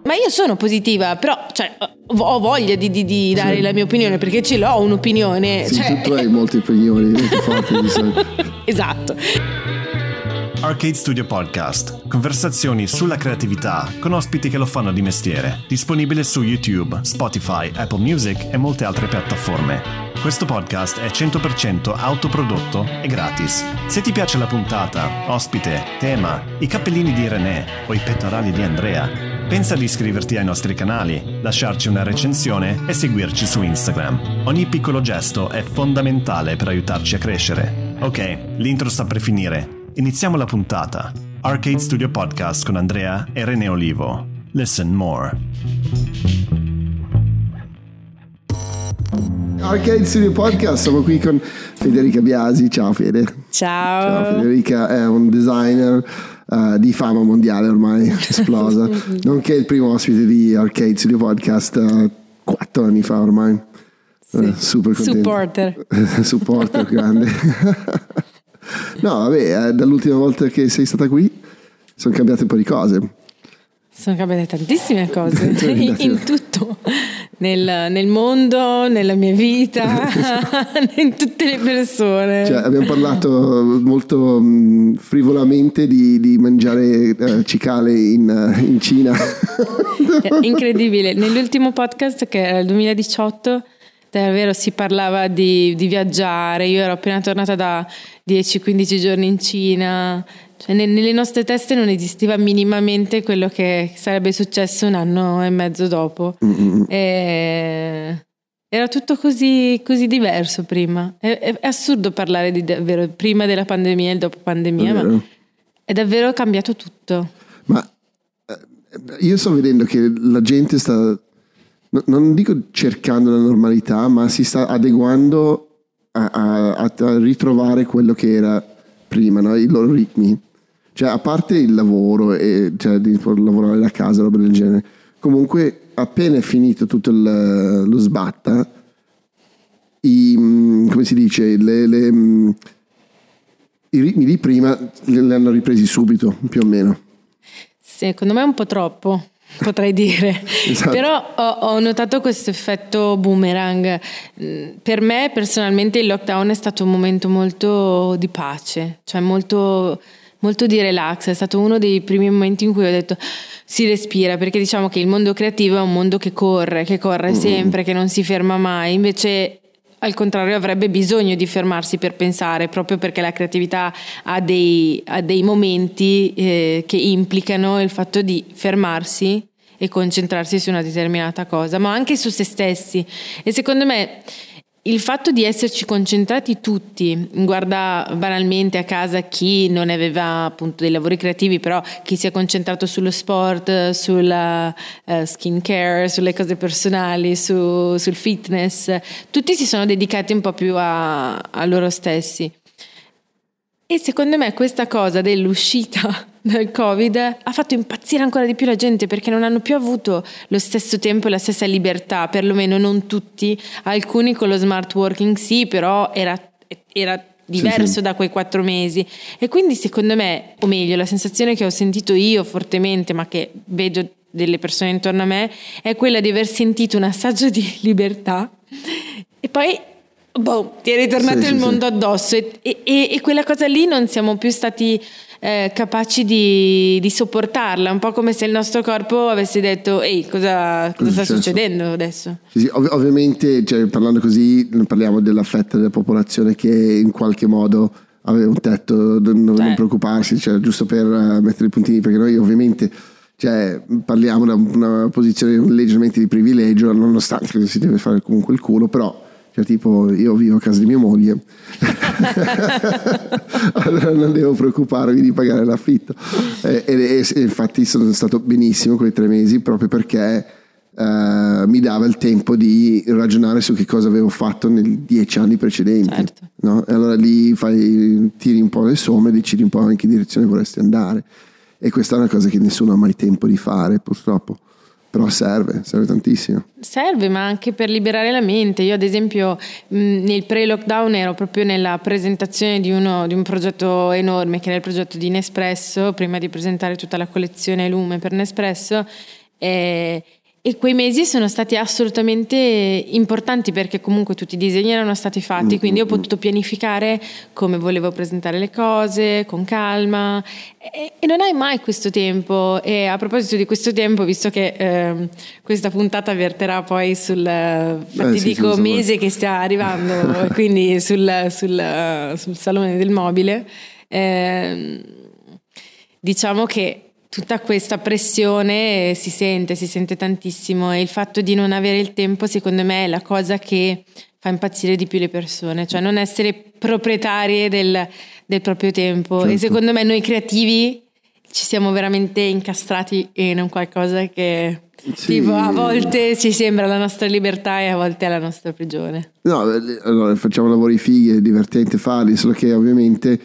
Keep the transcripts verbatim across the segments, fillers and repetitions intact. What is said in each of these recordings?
Ma io sono positiva, però cioè, ho voglia di, di, di dare sì. la mia opinione, perché ce l'ho un'opinione. Sì, cioè... tu, tu hai molte opinioni molto forti di solito. Esatto. Arcade Studio Podcast. Conversazioni sulla creatività con ospiti che lo fanno di mestiere. Disponibile su YouTube, Spotify, Apple Music e molte altre piattaforme. Questo podcast è cento per cento autoprodotto e gratis. Se ti piace la puntata, ospite, tema, i cappellini di René o i pettorali di Andrea, pensa di iscriverti ai nostri canali, lasciarci una recensione e seguirci su Instagram. Ogni piccolo gesto è fondamentale per aiutarci a crescere. Ok, l'intro sta per finire. Iniziamo la puntata. Arcade Studio Podcast con Andrea e René Olivo. Listen more. Arcade Studio Podcast, siamo qui con Federica Biasi. Ciao Fede. Ciao. Ciao, Federica è un designer uh, di fama mondiale ormai, esplosa, nonché il primo ospite di Arcade Studio Podcast uh, quattro anni fa ormai. Sì. Uh, super contento. Supporter. Supporter grande. No, vabbè, dall'ultima volta che sei stata qui sono cambiate un po' di cose. Sono cambiate tantissime cose, in, in tutto, nel, nel mondo, nella mia vita, in tutte le persone. Cioè, abbiamo parlato molto mh, frivolamente di, di mangiare uh, cicale in, uh, in Cina. Incredibile, nell'ultimo podcast che era il duemiladiciotto, davvero si parlava di, di viaggiare. Io ero appena tornata da dieci quindici giorni in Cina, cioè nelle nostre teste non esisteva minimamente quello che sarebbe successo un anno e mezzo dopo. E era tutto così, così diverso prima. È, è assurdo parlare di davvero prima della pandemia e dopo pandemia, è ma è davvero cambiato tutto. Ma io sto vedendo che la gente sta, non dico cercando la normalità, ma si sta adeguando a, a, a ritrovare quello che era prima, no? I loro ritmi. Cioè, a parte il lavoro, e, cioè di lavorare da casa, roba del genere, comunque appena è finito tutto il, lo sbatta, i, come si dice, le, le, i ritmi di prima li hanno ripresi subito, più o meno. Secondo me è un po' troppo, potrei dire. Esatto. Però ho, ho notato questo effetto boomerang. Per me personalmente il lockdown è stato un momento molto di pace, cioè molto, molto di relax. È stato uno dei primi momenti in cui ho detto si respira, perché diciamo che il mondo creativo è un mondo che corre, che corre sempre, che non si ferma mai. Invece al contrario avrebbe bisogno di fermarsi per pensare, proprio perché la creatività ha dei, ha dei momenti eh, che implicano il fatto di fermarsi e concentrarsi su una determinata cosa, ma anche su se stessi. E secondo me il fatto di esserci concentrati tutti, guarda banalmente a casa chi non aveva appunto dei lavori creativi, però chi si è concentrato sullo sport, sulla uh, skin care, sulle cose personali, su, sul fitness, tutti si sono dedicati un po' più a, a loro stessi. E secondo me questa cosa dell'uscita dal Covid ha fatto impazzire ancora di più la gente, perché non hanno più avuto lo stesso tempo e la stessa libertà, perlomeno non tutti. Alcuni con lo smart working sì, però era, era diverso sì, sì. da quei quattro mesi. E quindi secondo me, o meglio, la sensazione che ho sentito io fortemente, ma che vedo delle persone intorno a me, è quella di aver sentito un assaggio di libertà e poi boh, ti è ritornato sì, il sì, mondo sì. addosso e, e, e quella cosa lì non siamo più stati eh, capaci di, di sopportarla, un po' come se il nostro corpo avesse detto ehi, cosa, cosa sta succedendo adesso? Sì, sì, ov- ovviamente cioè, parlando così parliamo della fetta della popolazione che in qualche modo aveva un tetto, non, non eh. preoccuparsi, cioè, giusto per uh, mettere i puntini, perché noi ovviamente cioè, parliamo da una posizione leggermente di privilegio, nonostante che si deve fare comunque il culo, però cioè, tipo io vivo a casa di mia moglie allora non devo preoccuparmi di pagare l'affitto e, e, e infatti sono stato benissimo quei tre mesi proprio perché uh, mi dava il tempo di ragionare su che cosa avevo fatto nei dieci anni precedenti, certo. No? E allora lì fai, tiri un po' le somme e decidi un po' in che direzione vorresti andare, e questa è una cosa che nessuno ha mai tempo di fare purtroppo. Però serve, serve tantissimo. Serve, ma anche per liberare la mente. Io ad esempio mh, nel pre-lockdown ero proprio nella presentazione di, uno, di un progetto enorme che era il progetto di Nespresso, prima di presentare tutta la collezione Lume per Nespresso, E, e quei mesi sono stati assolutamente importanti perché comunque tutti i disegni erano stati fatti, mm, quindi ho potuto pianificare come volevo presentare le cose con calma e, e non hai mai questo tempo. E a proposito di questo tempo, visto che eh, questa puntata verterà poi sul eh, ti sì, dico mese che sta arrivando quindi sul, sul, sul salone del mobile, eh, diciamo che tutta questa pressione si sente, si sente tantissimo, e il fatto di non avere il tempo secondo me è la cosa che fa impazzire di più le persone, cioè non essere proprietarie del, del proprio tempo. Certo. E secondo me noi creativi ci siamo veramente incastrati in un qualcosa che sì. tipo a volte ci sembra la nostra libertà e a volte è la nostra prigione. No, allora facciamo lavori fighi, è divertente farli, solo che ovviamente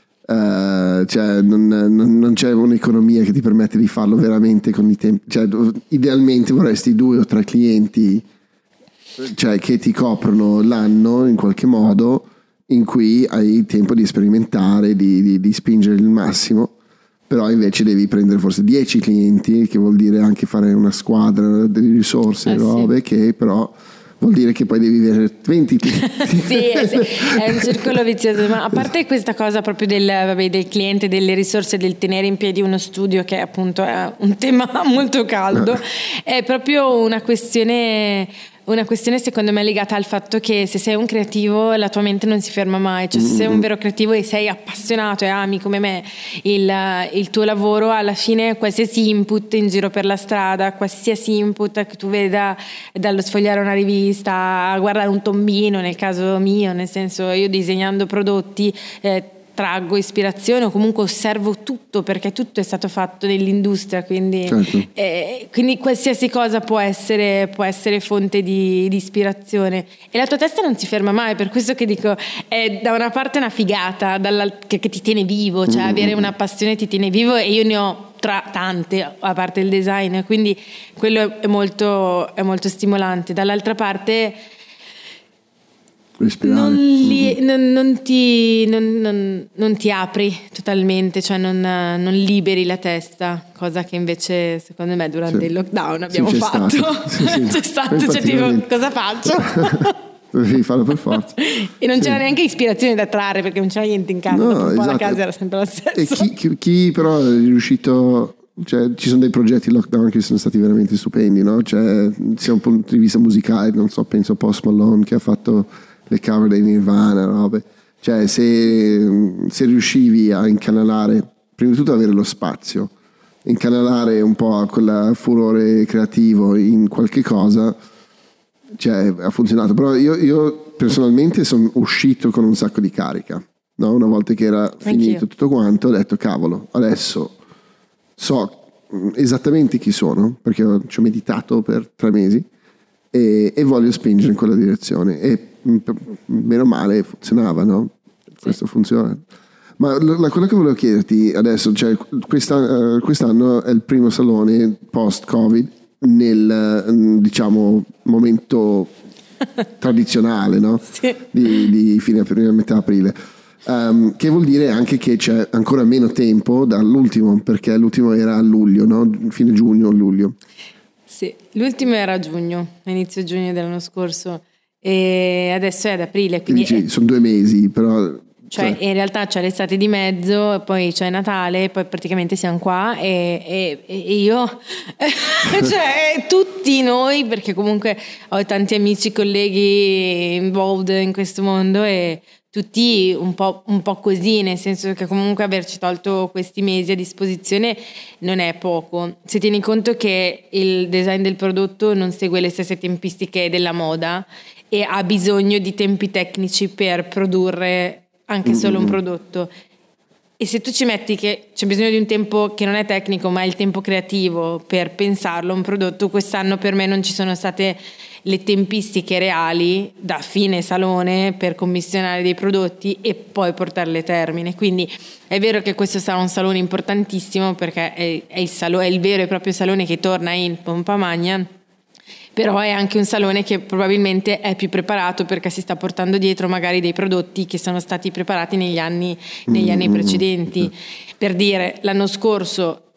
Uh, cioè non, non, non c'è un'economia che ti permette di farlo veramente con i tempi, cioè, idealmente vorresti due o tre clienti, cioè, che ti coprono l'anno in qualche modo, in cui hai tempo di sperimentare, di, di, di spingere il massimo. Però invece devi prendere forse dieci clienti, che vuol dire anche fare una squadra delle risorse, eh, robe, sì. Che però vuol dire che poi devi avere venti clienti. Sì, sì, è un circolo vizioso. Ma a parte questa cosa proprio del, vabbè, del cliente, delle risorse, del tenere in piedi uno studio, che appunto è un tema molto caldo, è proprio una questione una questione secondo me legata al fatto che se sei un creativo la tua mente non si ferma mai, cioè se sei un vero creativo e sei appassionato e ami come me il, il tuo lavoro, alla fine qualsiasi input in giro per la strada, qualsiasi input che tu veda, dallo sfogliare una rivista a guardare un tombino, nel caso mio, nel senso io disegnando prodotti eh, traggo ispirazione o comunque osservo tutto, perché tutto è stato fatto nell'industria, quindi, certo. eh, quindi qualsiasi cosa può essere, può essere fonte di, di ispirazione, e la tua testa non si ferma mai. Per questo che dico, è da una parte una figata dalla, che, che ti tiene vivo, cioè mm-hmm. avere una passione ti tiene vivo, e io ne ho tra tante a parte il design, quindi quello è molto, è molto stimolante. Dall'altra parte Non, li, non, non, ti, non, non, non ti apri totalmente, cioè non, non liberi la testa, cosa che invece secondo me durante sì. il lockdown abbiamo sì, fatto. Stato. Sì, sì. C'è stato, cioè tipo, cosa faccio? Dovevi farlo per forza. E non sì. c'era neanche ispirazione da trarre, perché non c'era niente in casa, no, dopo un esatto. po' la casa era sempre la stessa. E chi, chi, chi però è riuscito, cioè ci sono dei progetti lockdown che sono stati veramente stupendi, no? Cioè sia un punto di vista musicale, non so, penso a Post Malone che ha fatto le cover dei Nirvana, robe. Cioè se, se riuscivi a incanalare, prima di tutto avere lo spazio, incanalare un po' quel furore creativo in qualche cosa, cioè ha funzionato. Però io, io personalmente sono uscito con un sacco di carica, no? Una volta che era finito Anch'io. tutto quanto, ho detto cavolo, adesso so esattamente chi sono, perché ci ho meditato per tre mesi e, e voglio spingere in quella direzione, e meno male funzionava, no? Sì. Questo funziona. Ma la cosa che volevo chiederti adesso, cioè questa, quest'anno è il primo salone post-Covid nel, diciamo, momento tradizionale, no? Sì. Di, di fine aprile, metà aprile. Um, che vuol dire anche che c'è ancora meno tempo dall'ultimo, perché l'ultimo era a luglio, no? Fine giugno o luglio. Sì, l'ultimo era a giugno, inizio giugno dell'anno scorso. E adesso è ad aprile, quindi dici, è... sono due mesi, però cioè, cioè in realtà c'è l'estate di mezzo, poi c'è Natale, poi praticamente siamo qua e, e, e io cioè tutti noi, perché comunque ho tanti amici, colleghi involved in questo mondo, e tutti un po', un po' così, nel senso che comunque averci tolto questi mesi a disposizione non è poco, se tieni conto che il design del prodotto non segue le stesse tempistiche della moda e ha bisogno di tempi tecnici per produrre anche solo un prodotto. E se tu ci metti che c'è bisogno di un tempo che non è tecnico ma è il tempo creativo per pensarlo un prodotto, quest'anno per me non ci sono state le tempistiche reali da fine salone per commissionare dei prodotti e poi portarli a termine. Quindi è vero che questo sarà un salone importantissimo, perché è, è, il, salo, è il vero e proprio salone che torna in pompa magna, però è anche un salone che probabilmente è più preparato, perché si sta portando dietro magari dei prodotti che sono stati preparati negli anni, negli anni precedenti. Per dire, l'anno scorso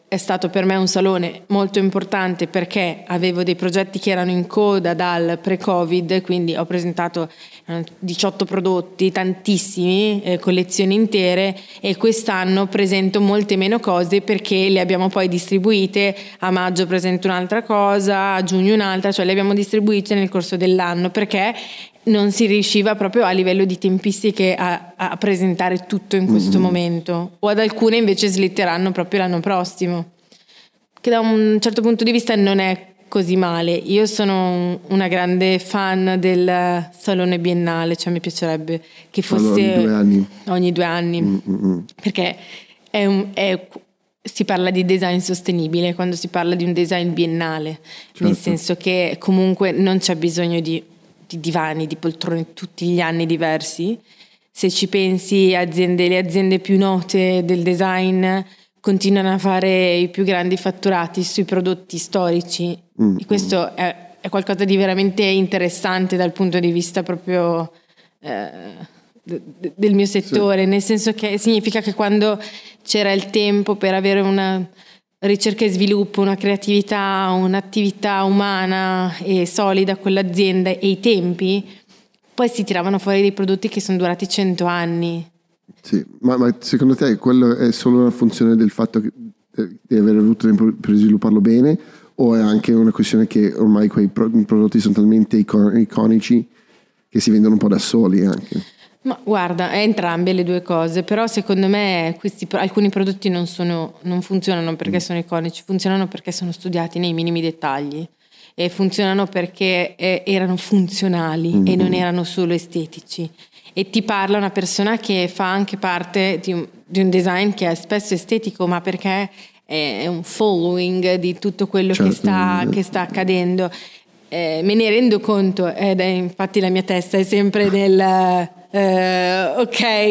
è stato per me un salone molto importante perché avevo dei progetti che erano in coda dal pre-Covid, quindi ho presentato diciotto prodotti, tantissimi, eh, collezioni intere, e quest'anno presento molte meno cose perché le abbiamo poi distribuite. A maggio presento un'altra cosa, a giugno un'altra, cioè le abbiamo distribuite nel corso dell'anno perché non si riusciva proprio a livello di tempistiche a, a presentare tutto in questo mm-hmm. momento, o ad alcune invece slitteranno proprio l'anno prossimo, che da un certo punto di vista non è così male. Io sono una grande fan del salone biennale, cioè mi piacerebbe che fosse allora, ogni due anni, ogni due anni mm-hmm. perché è un, è, si parla di design sostenibile quando si parla di un design biennale, certo. Nel senso che comunque non c'è bisogno di di divani, di poltrone tutti gli anni diversi. Se ci pensi, aziende, le aziende più note del design continuano a fare i più grandi fatturati sui prodotti storici. Mm. E questo è, è qualcosa di veramente interessante dal punto di vista proprio eh, de, de, del mio settore, sì. Nel senso che significa che quando c'era il tempo per avere una ricerca e sviluppo, una creatività, un'attività umana e solida con l'azienda e i tempi, poi si tiravano fuori dei prodotti che sono durati cento anni. Sì, ma, ma secondo te quello è solo una funzione del fatto che, di aver avuto tempo per svilupparlo bene, o è anche una questione che ormai quei prodotti sono talmente iconici che si vendono un po' da soli anche? Ma guarda, è entrambe le due cose, però secondo me questi, alcuni prodotti non, sono, non funzionano perché sono iconici, funzionano perché sono studiati nei minimi dettagli e funzionano perché eh, erano funzionali mm-hmm. e non erano solo estetici. E ti parla una persona che fa anche parte di un, di un design che è spesso estetico, ma perché è un following di tutto quello certo. che, sta, che sta accadendo. Eh, me ne rendo conto, ed è infatti la mia testa è sempre nel... Uh,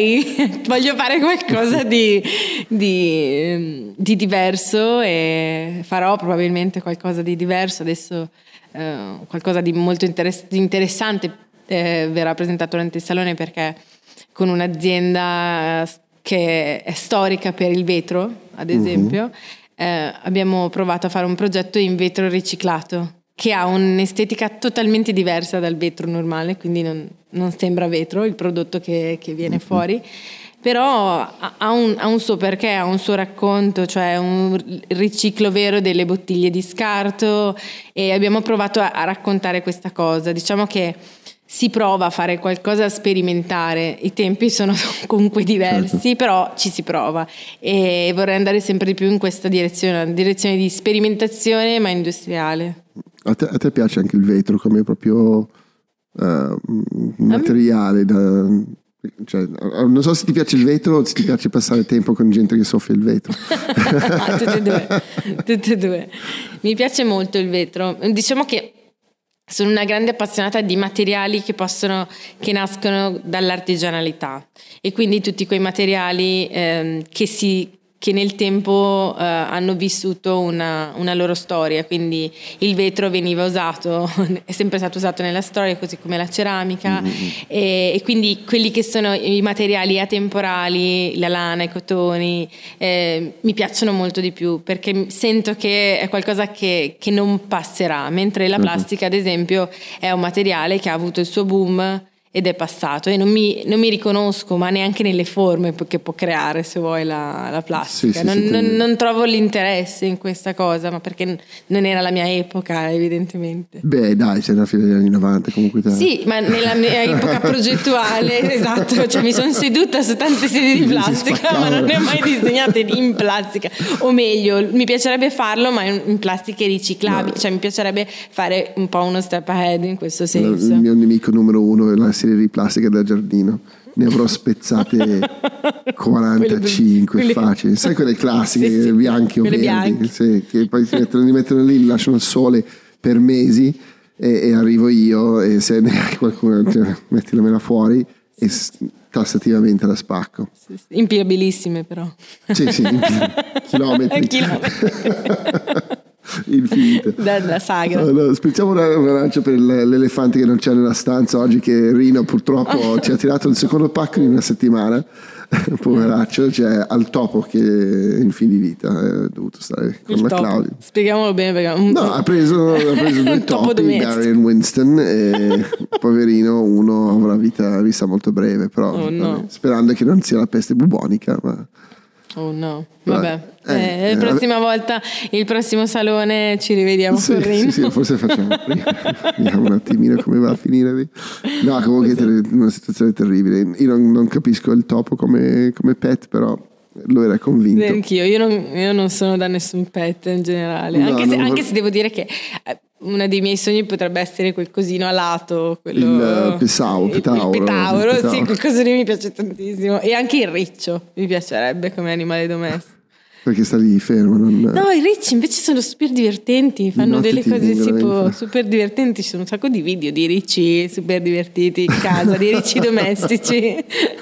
ok, voglio fare qualcosa di, di, di diverso e farò probabilmente qualcosa di diverso adesso. Uh, qualcosa di molto interess- interessante eh, verrà presentato durante il salone, perché con un'azienda che è storica per il vetro, ad esempio, uh-huh. eh, abbiamo provato a fare un progetto in vetro riciclato che ha un'estetica totalmente diversa dal vetro normale, quindi non, non sembra vetro il prodotto che, che viene mm-hmm. fuori, però ha un, ha un suo perché, ha un suo racconto, cioè un riciclo vero delle bottiglie di scarto, e abbiamo provato a, a raccontare questa cosa. Diciamo che si prova a fare qualcosa a sperimentare, i tempi sono comunque diversi, però ci si prova, e vorrei andare sempre di più in questa direzione, una direzione di sperimentazione ma industriale. A te, a te piace anche il vetro come proprio uh, materiale da, cioè, non so se ti piace il vetro o se ti piace passare tempo con gente che soffia il vetro. Ah, tutte e due, tutte e due. Mi piace molto il vetro, diciamo che sono una grande appassionata di materiali che possono, che nascono dall'artigianalità, e quindi tutti quei materiali ehm, che si che nel tempo eh, hanno vissuto una, una loro storia. Quindi il vetro veniva usato, è sempre stato usato nella storia, così come la ceramica, mm-hmm. e, e quindi quelli che sono i materiali atemporali, la lana, i cotoni, eh, mi piacciono molto di più, perché sento che è qualcosa che, che non passerà, mentre la plastica, ad esempio, è un materiale che ha avuto il suo boom ed è passato, e non mi, non mi riconosco, ma neanche nelle forme che può creare, se vuoi, la, la plastica. Sì, sì, non, sì, non, non trovo l'interesse in questa cosa, ma perché non era la mia epoca, evidentemente. Beh, dai, sei alla fine degli anni novanta comunque. Te. Sì, ma nella mia epoca progettuale, esatto, cioè mi sono seduta su tante sedie di plastica, ma non ne ho mai disegnate in plastica, o meglio, mi piacerebbe farlo, ma in plastiche riciclabili, no. Cioè mi piacerebbe fare un po' uno step ahead in questo senso. Il mio nemico numero uno è la serie di plastica da giardino, ne avrò spezzate quarantacinque quelle, facili, sai quelle classiche, sì, sì, bianche o verdi, sì, che poi si mettono, li mettono lì, li lasciano al sole per mesi, e, e arrivo io, e se ne hai qualcuno, cioè, mettilamela fuori e tassativamente la spacco. Sì, sì. Impilabilissime però. Sì, sì, chilometri. chilometri. Infinite. Da, da sagra. Allora, spezziamo una, una lancia per l'elefante che non c'è nella stanza oggi, che Rino purtroppo ci ha tirato il secondo pacco in una settimana. poveraccio, cioè al topo che in fin di vita è dovuto stare con il la topo. Claudia. Spieghiamolo bene perché no, ha preso, ha preso due topi, Gary e Winston, e poverino uno avrà vita, vita molto breve, però oh, no. vabbè, sperando che non sia la peste bubonica, ma oh no, vabbè, eh, eh, eh, la prossima eh, volta, il prossimo salone ci rivediamo sì, con Rino. Sì, sì, forse facciamo prima. Vediamo un attimino come va a finire lì. No, comunque è una situazione terribile. Io non, non capisco il topo come, come pet, però lo era convinto. Anch'io, io non, io non sono da nessun pet in generale, no, anche, se, anche se devo dire che uno dei miei sogni potrebbe essere quel cosino alato, quello, il pesau, il, petauro, il petauro, il petauro. Sì, quel coso lì mi piace tantissimo, e anche il riccio mi piacerebbe come animale domestico. Perché sta lì fermo. Non... No, i ricci invece sono super divertenti, fanno delle cose tipo super divertenti. Ci sono un sacco di video di ricci super divertiti in casa, di ricci domestici.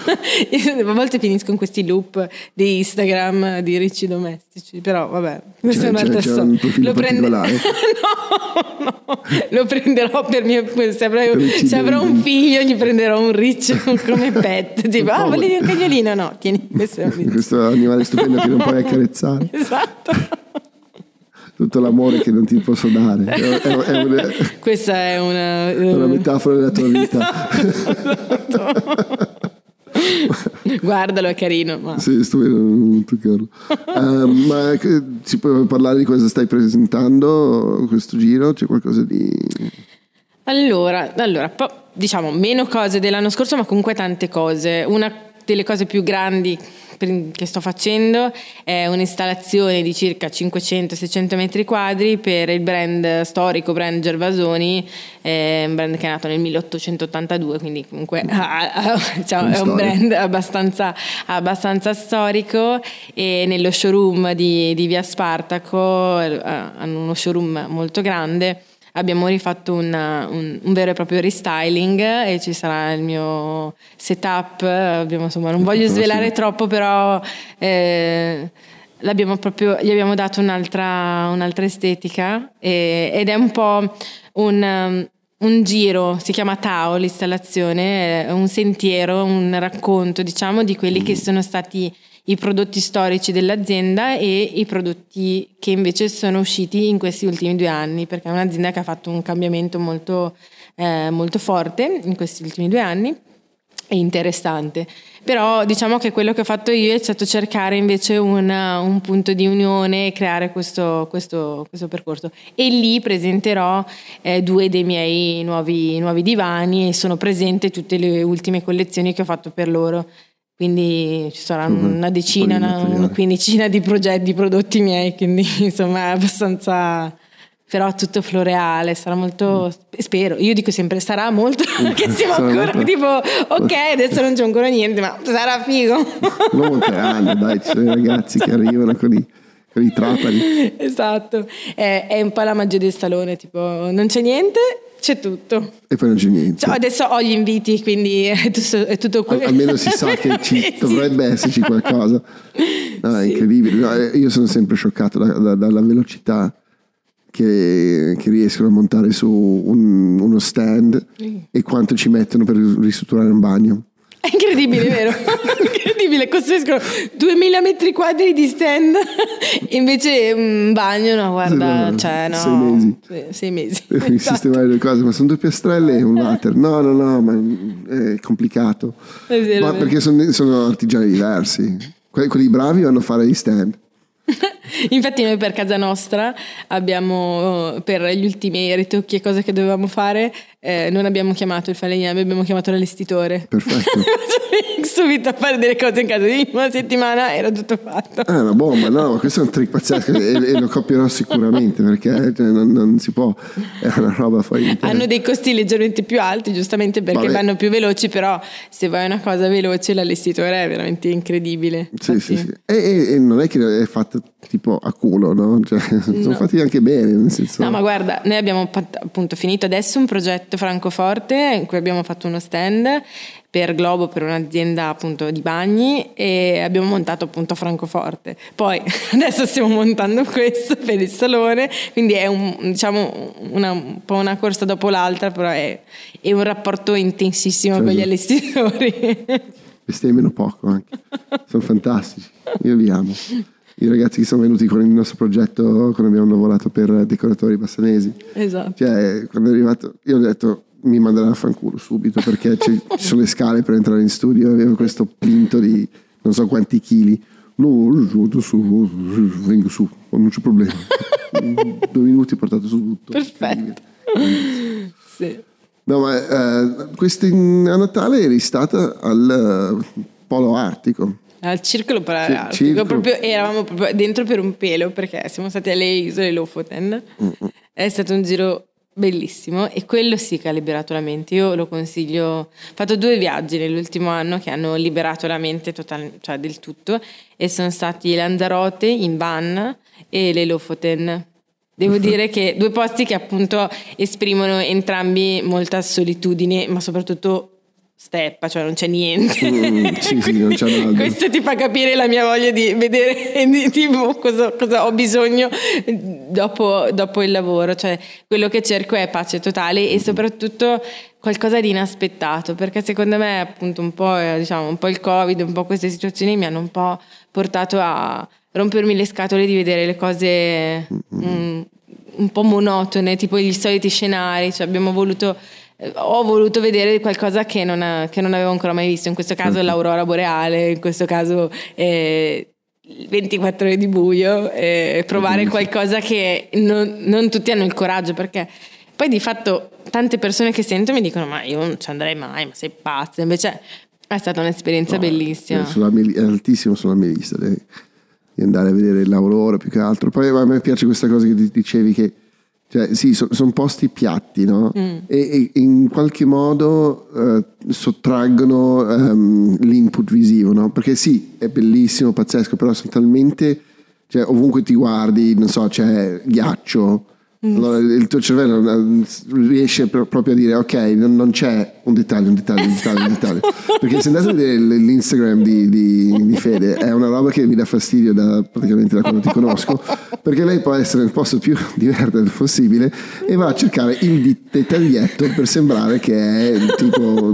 A volte finisco in questi loop di Instagram di ricci domestici, però vabbè, questa c'è, è un'altra c'è, c'è storia. un lo, prende... no, no, lo prenderò per mio. Se avrò, se avrò un figlio, gli prenderò un riccio come pet. Tipo, ah, volevi un cagnolino? No, tieni questo. Questo animale stupendo che non puoi accarezzare. Esatto. Tutto l'amore che non ti posso dare è, è, è una, questa è una, è una metafora della tua vita. Esatto. Guardalo, è carino, ma... sì, sto molto caro. uh, ma si può parlare di cosa stai presentando questo giro? C'è qualcosa di... allora, allora diciamo meno cose dell'anno scorso, ma comunque tante cose. Una delle cose più grandi che sto facendo è un'installazione di circa cinquecento seicento metri quadri per il brand storico, brand Gervasoni, è un brand che è nato nel milleottocentottantadue, quindi comunque diciamo, è un brand abbastanza, abbastanza storico, e nello showroom di, di Via Spartaco hanno uno showroom molto grande. Abbiamo rifatto una, un, un vero e proprio restyling e ci sarà il mio setup. Abbiamo, insomma, non voglio svelare troppo, però eh, l'abbiamo proprio, gli abbiamo dato un'altra, un'altra estetica, e, ed è un po' un, un giro, si chiama Tao l'installazione, è un sentiero, un racconto, diciamo, di quelli che sono stati i prodotti storici dell'azienda e i prodotti che invece sono usciti in questi ultimi due anni, perché è un'azienda che ha fatto un cambiamento molto, eh, molto forte in questi ultimi due anni e interessante. Però diciamo che quello che ho fatto io è stato cercare invece una, un punto di unione e creare questo, questo, questo percorso, e lì presenterò eh, due dei miei nuovi, nuovi divani, e sono presenti tutte le ultime collezioni che ho fatto per loro. Quindi ci sarà una decina, una, una quindicina di progetti, di prodotti miei, quindi insomma è abbastanza, però tutto floreale, sarà molto, spero, io dico sempre sarà molto, perché siamo ancora molto... tipo ok, adesso non c'è ancora niente, ma sarà figo. Lo monteranno, dai, ci sono i ragazzi che arrivano con i, con i trapani. Esatto, è, è un po' la magia del salone, tipo non c'è niente, c'è tutto. E poi non c'è niente. Cioè, adesso ho gli inviti, quindi è tutto, è tutto qui. Al, almeno si sa che ci sì. dovrebbe esserci qualcosa. No, è sì. incredibile. No, io sono sempre scioccato da, da, dalla velocità che, che riescono a montare su un, uno stand mm. e quanto ci mettono per ristrutturare un bagno. È incredibile, vero? Incredibile, costruiscono duemila metri quadri di stand, invece un bagno, no, guarda, sì, cioè, no, sei mesi. Sei mesi. Per esatto. sistemare le cose, ma sono due piastrelle e un water. No, no, no, ma è complicato. È vero, ma vero. Perché sono, sono artigiani diversi. Quelli, quelli bravi vanno a fare gli stand. Infatti noi per casa nostra abbiamo, per gli ultimi ritocchi e cose che dovevamo fare, eh, non abbiamo chiamato il falegname, abbiamo chiamato l'allestitore. Perfetto. Subito a fare delle cose in casa, in una settimana era tutto fatto. È una bomba, no, ma questo è un trick pazzesco e, e lo copierò sicuramente, perché cioè, non, non si può, è una roba fuori. Hanno dei costi leggermente più alti, giustamente perché Vabbè. vanno più veloci, però se vuoi una cosa veloce l'allestitore è veramente incredibile. Sì, Infatti... sì, sì. E, e, e non è che è fatto tipo a culo, no? Cioè, sono no. fatti anche bene, nel senso... No, ma guarda, noi abbiamo appunto finito adesso un progetto Francoforte in cui abbiamo fatto uno stand per Globo, per un'azienda appunto di bagni, e abbiamo montato appunto a Francoforte. Poi adesso stiamo montando questo per il salone, quindi è un, diciamo una, un po' una corsa dopo l'altra, però è, è un rapporto intensissimo cioè, con gli allestitori. bestemmiano poco anche, sono fantastici, io li amo. I ragazzi che sono venuti con il nostro progetto quando abbiamo lavorato per Decoratori Bassanesi, esatto, cioè quando è arrivato io ho detto mi manderà a fanculo subito perché ci sono le scale per entrare in studio, avevo questo plinto di non so quanti chili, no, su, vengo su, non c'è problema, due minuti portato su tutto, perfetto. Sì. No, ma eh, questi, a Natale eri stata al uh, Polo Artico. Al circolo polare C- artico, circolo. Proprio, eravamo proprio dentro per un pelo perché siamo stati alle isole Lofoten. Mm-mm. È stato un giro bellissimo e quello sì che ha liberato la mente. Io lo consiglio. Ho fatto due viaggi nell'ultimo anno che hanno liberato la mente total, cioè del tutto, e sono stati Lanzarote in van e le Lofoten. Devo dire che due posti che appunto esprimono entrambi molta solitudine, ma soprattutto steppa, cioè non c'è niente. Mm, sì, sì, non c'è nada. Questo ti fa capire la mia voglia di vedere di, tipo, cosa, cosa ho bisogno dopo, dopo il lavoro. Cioè quello che cerco è pace totale e soprattutto qualcosa di inaspettato, perché secondo me appunto un po', diciamo, un po' il Covid, un po' queste situazioni mi hanno un po' portato a rompermi le scatole di vedere le cose mm, un po' monotone, tipo gli soliti scenari. Cioè abbiamo voluto ho voluto vedere qualcosa che non, ha, che non avevo ancora mai visto, in questo caso l'aurora boreale, in questo caso eh, ventiquattro ore di buio, eh, provare qualcosa che non, non tutti hanno il coraggio, perché poi di fatto tante persone che sento mi dicono ma io non ci andrei mai, ma sei pazza. Invece è stata un'esperienza no, bellissima, è altissimo sulla mia lista di andare a vedere l'aurora più che altro. Poi a me piace questa cosa che dicevi che cioè, sì, sono son posti piatti, no? Mm. E, e in qualche modo uh, sottraggono um, l'input visivo, no? Perché sì, è bellissimo, pazzesco, però sono talmente, cioè, ovunque ti guardi, non so, c'è ghiaccio. Mm. Allora il tuo cervello riesce proprio a dire ok, non, non c'è un dettaglio, un dettaglio, un dettaglio, un dettaglio. Perché se andate a vedere l'Instagram di, di, di Fede è una roba che mi dà fastidio da, praticamente da quando ti conosco, perché lei può essere nel posto più divertente possibile e va a cercare il dettaglietto per sembrare che è tipo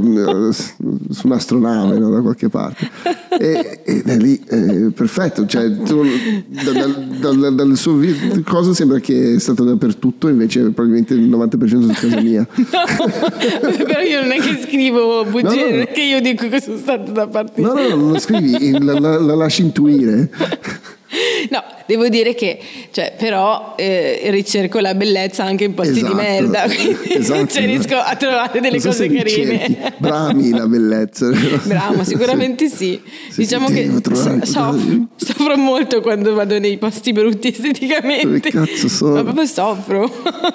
su un'astronave, no, da qualche parte, e, ed è lì eh, perfetto, cioè tu, dal, dal, dal suo cosa sembra che è stato dappertutto, invece probabilmente il novanta per cento è casa mia. No, però io non è che scrivo bugie, no, no, non è che io dico che sono stato da parte. No, no, no, non lo scrivi, la, la, la lasci intuire. No, devo dire che cioè, però eh, ricerco la bellezza anche in posti esatto, di merda, esatto, cioè, riesco a trovare delle so cose carine. Brami la bellezza. Bravo, sicuramente sì. sì. Diciamo sì, che soffro, soffro molto quando vado nei posti brutti esteticamente. Che cazzo sono? Ma proprio soffro.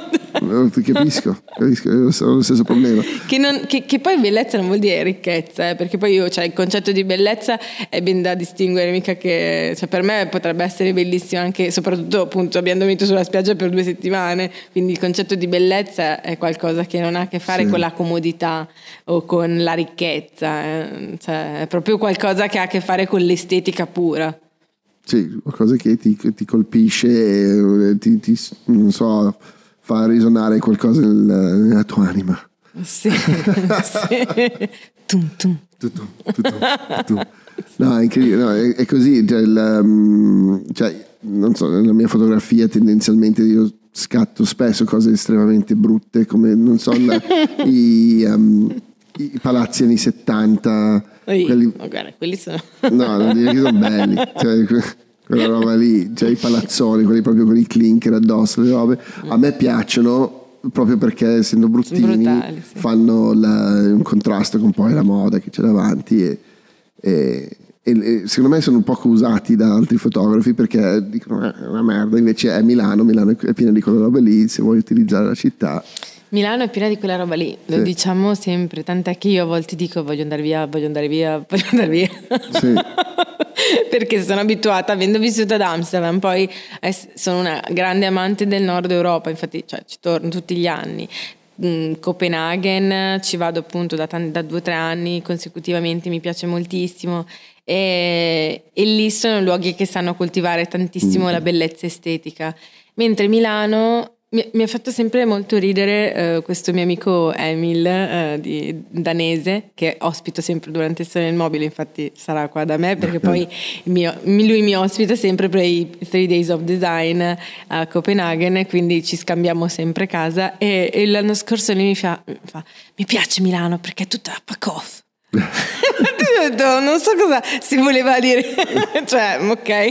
Ti capisco, capisco, io ho lo stesso problema. Che, non, che, che poi bellezza non vuol dire ricchezza, eh, perché poi io, cioè, il concetto di bellezza è ben da distinguere, mica che, cioè, per me potrebbe essere bellissimo anche, soprattutto appunto abbiamo dormito sulla spiaggia per due settimane, quindi il concetto di bellezza è qualcosa che non ha a che fare sì. con la comodità o con la ricchezza, eh. Cioè, è proprio qualcosa che ha a che fare con l'estetica pura. Sì, qualcosa che ti, ti colpisce, ti, ti non so, fa risuonare qualcosa nel, nella tua anima. Sì, sì. Tum, tum. Tum, tum, tum, tum, tum. No, è incredibile, no, è, è così, cioè, il, um, cioè, non so, nella mia fotografia tendenzialmente io scatto spesso cose estremamente brutte, come, non so, la, i, um, i palazzi anni settanta. Oi, quelli, oh, guarda, quelli sono... No, non dire che sono belli, cioè, quella roba lì, cioè i palazzoni, quelli proprio con i clinker addosso, le robe, a me piacciono proprio perché essendo bruttini brutali, sì. fanno la, un contrasto con poi la moda che c'è davanti e, e, e secondo me sono un poco usati da altri fotografi perché dicono eh, è una merda, invece è Milano, Milano è piena di quella roba lì, se vuoi utilizzare la città. Milano è piena di quella roba lì, lo sì. diciamo sempre, tant'è che io a volte dico voglio andare via, voglio andare via, voglio andare via. Sì. Perché sono abituata, avendo vissuto ad Amsterdam, poi sono una grande amante del nord Europa, infatti cioè, ci torno tutti gli anni. Mm, Copenaghen ci vado appunto da, t- da due o tre anni consecutivamente, mi piace moltissimo e, e lì sono luoghi che sanno coltivare tantissimo mm. la bellezza estetica, mentre Milano Mi, mi ha fatto sempre molto ridere uh, questo mio amico Emil uh, di, danese, che ospito sempre durante il Storia del Mobile, infatti sarà qua da me perché poi mio, lui mi ospita sempre per i Three Days of Design a Copenaghen, quindi ci scambiamo sempre casa, e, e l'anno scorso lui mi fa, mi fa mi piace Milano perché è tutta fuck off. Non so cosa si voleva dire, cioè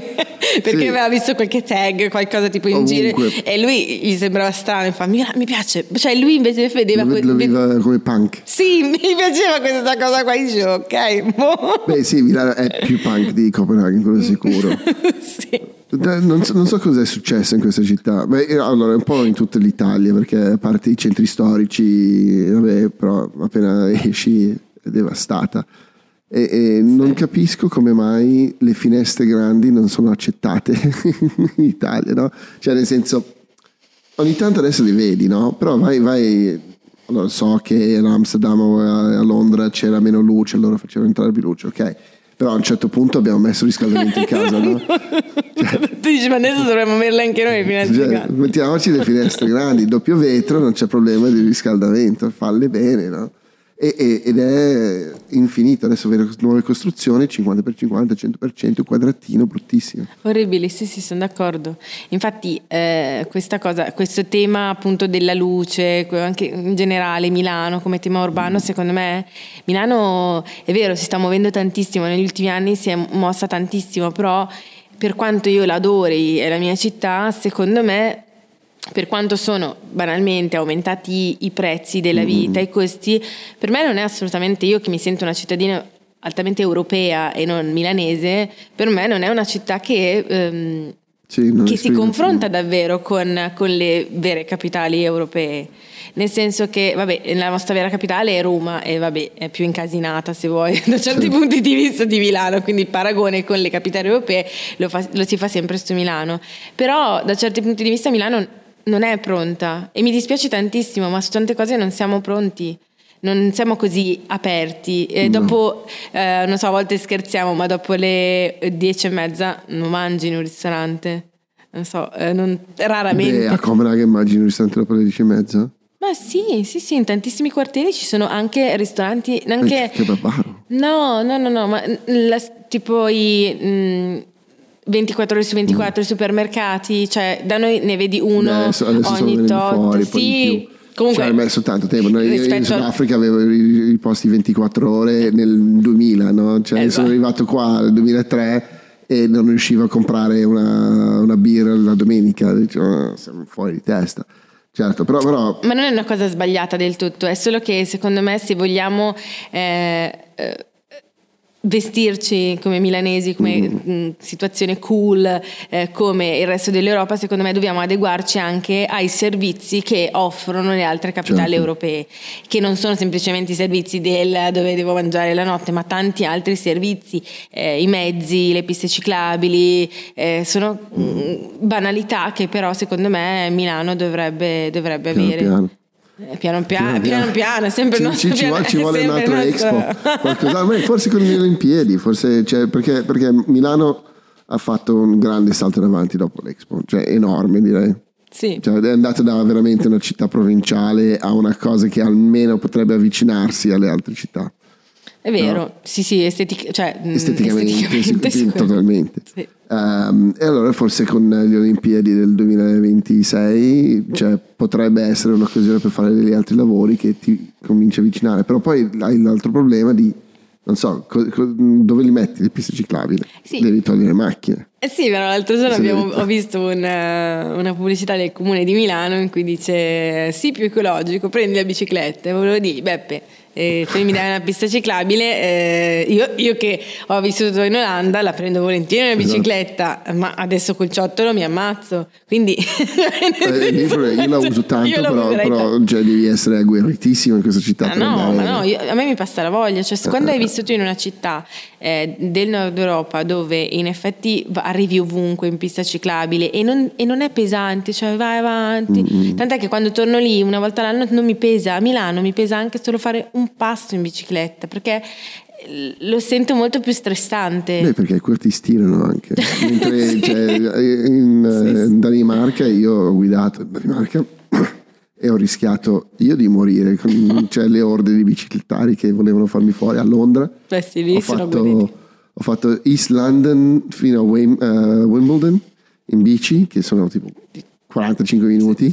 ok, perché sì. aveva visto qualche tag, qualcosa tipo in Ovunque. Giro, e lui gli sembrava strano, fa, mi, mi piace, cioè lui invece vedeva lo, que- lo vedeva come punk. Sì, mi piaceva questa cosa qua, in giro, ok. Boh. Beh sì, Milano è più punk di Copenaghen, quello sicuro. Sì. Non so, non so cosa è successo in questa città. Beh, allora, un po' in tutta l'Italia, perché a parte i centri storici, vabbè, però appena esci è devastata. E, e non capisco come mai le finestre grandi non sono accettate in Italia, no? Cioè, nel senso, ogni tanto adesso li vedi, no? Però vai, vai, allora so che ad Amsterdam o a Londra c'era meno luce, allora facevano entrare più luce, ok? Però a un certo punto abbiamo messo il riscaldamento in casa, no? Cioè, tu dici, ma adesso dovremmo averle anche noi le finestre cioè, grandi. Mettiamoci le finestre grandi, doppio vetro, non c'è problema di riscaldamento, falle bene, no? E, e, ed è infinito, adesso vedo nuove costruzioni cinquanta per cinquanta, cento per cento, quadratino bruttissimo, orribili. Sì sì, sono d'accordo. Infatti eh, questa cosa, questo tema appunto della luce, anche in generale Milano come tema urbano, secondo me Milano è vero, si sta muovendo tantissimo, negli ultimi anni si è mossa tantissimo, però per quanto io l'adori, è la mia città, secondo me, per quanto sono banalmente aumentati i prezzi della vita, mm. i costi, per me non è assolutamente, io che mi sento una cittadina altamente europea e non milanese, per me non è una città che, ehm, sì, che si confronta davvero con, con le vere capitali europee. Nel senso che, vabbè, la nostra vera capitale è Roma e vabbè, è più incasinata, se vuoi, da certi sì. punti di vista di Milano, quindi il paragone con le capitali europee lo, fa, lo si fa sempre su Milano. Però da certi punti di vista Milano non è pronta e mi dispiace tantissimo, ma su tante cose non siamo pronti, non siamo così aperti e no. dopo eh, non so, a volte scherziamo, ma dopo le dieci e mezza non mangi in un ristorante, non so, eh, non, raramente. Beh, a Copenaghen mangi in un ristorante dopo le dieci e mezza? Ma sì, sì, sì, in tantissimi quartieri ci sono anche ristoranti, anche che barbaro. No, no, no, no, ma la, tipo i mh, ventiquattro ore su ventiquattro, mm. i supermercati, cioè da noi ne vedi uno Beh, adesso, adesso ogni tot, fuori, sì. Comunque, cioè, hai messo tanto tempo. Noi, rispetto... io in Sudafrica avevo i, i posti ventiquattro ore nel duemila, no? Cioè, esatto. sono arrivato qua nel duemilatré e non riuscivo a comprare una, una birra la domenica. Dicevo, siamo fuori di testa. Certo, però, però... Ma non è una cosa sbagliata del tutto, è solo che secondo me se vogliamo eh, eh, vestirci come milanesi, come mm. situazione cool, eh, come il resto dell'Europa, secondo me dobbiamo adeguarci anche ai servizi che offrono le altre capitali certo. europee, che non sono semplicemente i servizi del dove devo mangiare la notte, ma tanti altri servizi, eh, i mezzi, le piste ciclabili, eh, sono mm. banalità che però secondo me Milano dovrebbe, dovrebbe piano avere. Piano. Piano piano, piano piano, piano sempre ci, il ci, piano, ci vuole un altro nostro... Expo, qualcosa, forse con le Olimpiadi, forse, cioè, perché, perché Milano ha fatto un grande salto in avanti dopo l'Expo, cioè enorme direi. Sì. Cioè, è andata da veramente una città provinciale a una cosa che almeno potrebbe avvicinarsi alle altre città. È vero, no? sì sì, estetic- cioè, esteticamente, esteticamente sì, totalmente. Sì. Um, e allora forse con le Olimpiadi del duemilaventisei cioè, potrebbe essere un'occasione per fare degli altri lavori che ti cominci a avvicinare, però poi hai l'altro problema di non so, co- co- dove li metti le piste ciclabili? Sì. Devi togliere le macchine. Eh sì, però l'altro giorno abbiamo, ho visto una, una pubblicità del comune di Milano in cui dice sì, più ecologico, prendi la bicicletta. E volevo dire, Beppe, eh, mi dai una pista ciclabile, eh, io, io che ho vissuto in Olanda la prendo volentieri una bicicletta, esatto. Ma adesso col ciottolo mi ammazzo, quindi eh, io la uso tanto, io però, però cioè, devi essere agguerritissimo in questa città. Ah, no, ma no, io, a me mi passa la voglia, cioè, eh, quando hai vissuto in una città eh, del nord Europa dove in effetti arrivi ovunque in pista ciclabile e non, e non è pesante, cioè vai avanti, mm-hmm. tant'è che quando torno lì una volta all'anno non mi pesa, a Milano mi pesa anche solo fare un passo in bicicletta, perché lo sento molto più stressante. Beh, perché questi stirano anche. Mentre cioè, in, sì, sì. in Danimarca io ho guidato in Danimarca e ho rischiato io di morire con cioè, le orde di biciclettari che volevano farmi fuori a Londra. Beh sì, lì ho, sono fatto, ho fatto East London fino a Wim, uh, Wimbledon in bici, che sono tipo quarantacinque minuti,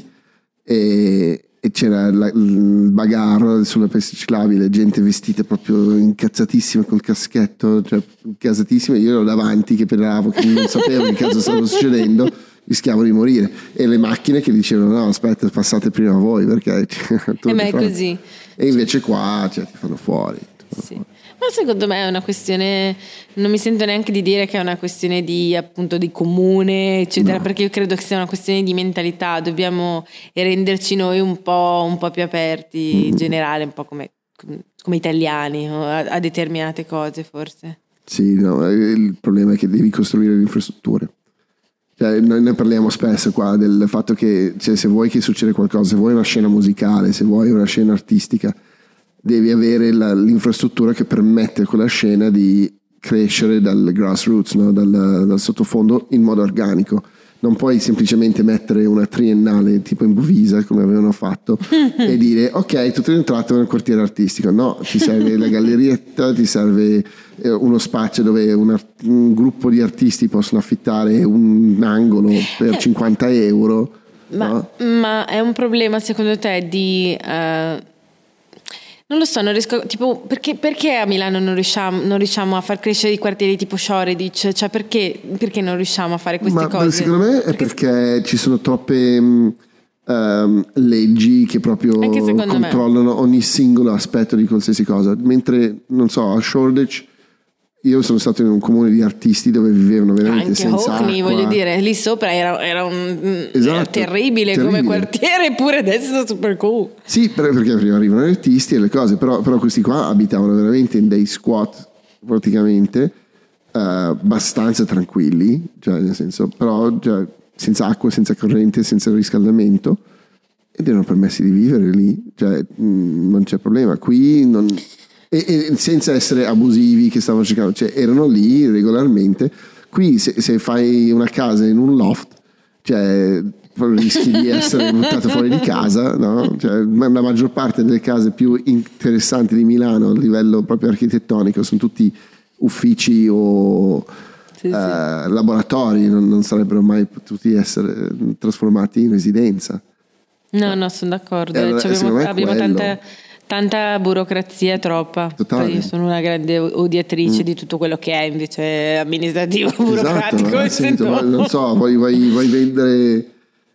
e, e c'era la, il bagarre sulla pista ciclabile, gente vestita proprio incazzatissima col caschetto, cioè incazzatissima. Io ero davanti che pedalavo, che non sapevo che cosa stava succedendo, rischiavo di morire, e le macchine che dicevano no aspetta passate prima voi perché tu eh ma è così, e invece qua cioè, ti fanno fuori, ti fanno sì. fuori. Ma secondo me è una questione, non mi sento neanche di dire che è una questione di appunto di comune eccetera, no. Perché io credo che sia una questione di mentalità, dobbiamo renderci noi un po', un po' più aperti mm. in generale, un po' come, come italiani a, a determinate cose forse. Sì, no, il problema è che devi costruire le infrastrutture. Cioè, noi ne parliamo spesso qua del fatto che cioè, se vuoi che succeda qualcosa, se vuoi una scena musicale, se vuoi una scena artistica, devi avere la, l'infrastruttura che permette a quella scena di crescere dal grassroots, no? dal, dal sottofondo in modo organico. Non puoi semplicemente mettere una triennale tipo in Bovisa come avevano fatto e dire ok, tutto è entrato nel quartiere artistico. No, ti serve la gallerietta, ti serve uno spazio dove un, art- un gruppo di artisti possono affittare un angolo per cinquanta euro. Ma, no? ma è un problema secondo te di... Uh... Non lo so, non riesco, tipo, perché, perché a Milano non riusciamo, non riusciamo a far crescere i quartieri tipo Shoreditch? Cioè perché, perché non riusciamo a fare queste Ma, cose? Secondo me è perché, perché ci sono troppe um, leggi che proprio controllano me. ogni singolo aspetto di qualsiasi cosa. Mentre, non so, a Shoreditch io sono stato in un comune di artisti dove vivevano veramente anche senza Hackney, acqua. Voglio dire, lì sopra era, era, un, esatto, era terribile, terribile come quartiere, eppure adesso è super cool. Sì, perché prima arrivano gli artisti e le cose, però, però questi qua abitavano veramente in dei squat praticamente uh, abbastanza tranquilli, cioè nel senso, però cioè, senza acqua, senza corrente, senza riscaldamento, ed erano permessi di vivere lì, cioè mh, non c'è problema. Qui non... E, e senza essere abusivi che stavano cercando, cioè erano lì regolarmente. Qui se, se fai una casa in un loft, cioè rischi di essere buttato fuori di casa, no? Cioè, la maggior parte delle case più interessanti di Milano a livello proprio architettonico sono tutti uffici o sì, eh, sì. laboratori, non, non sarebbero mai potuti essere trasformati in residenza. No, no, sono d'accordo. Allora, cioè, abbiamo abbiamo tanta Tanta burocrazia, troppa. Totale. Io sono una grande odiatrice mm. di tutto quello che è invece amministrativo, burocratico. Esatto, sento, ma, non so, vuoi, vuoi, vuoi vendere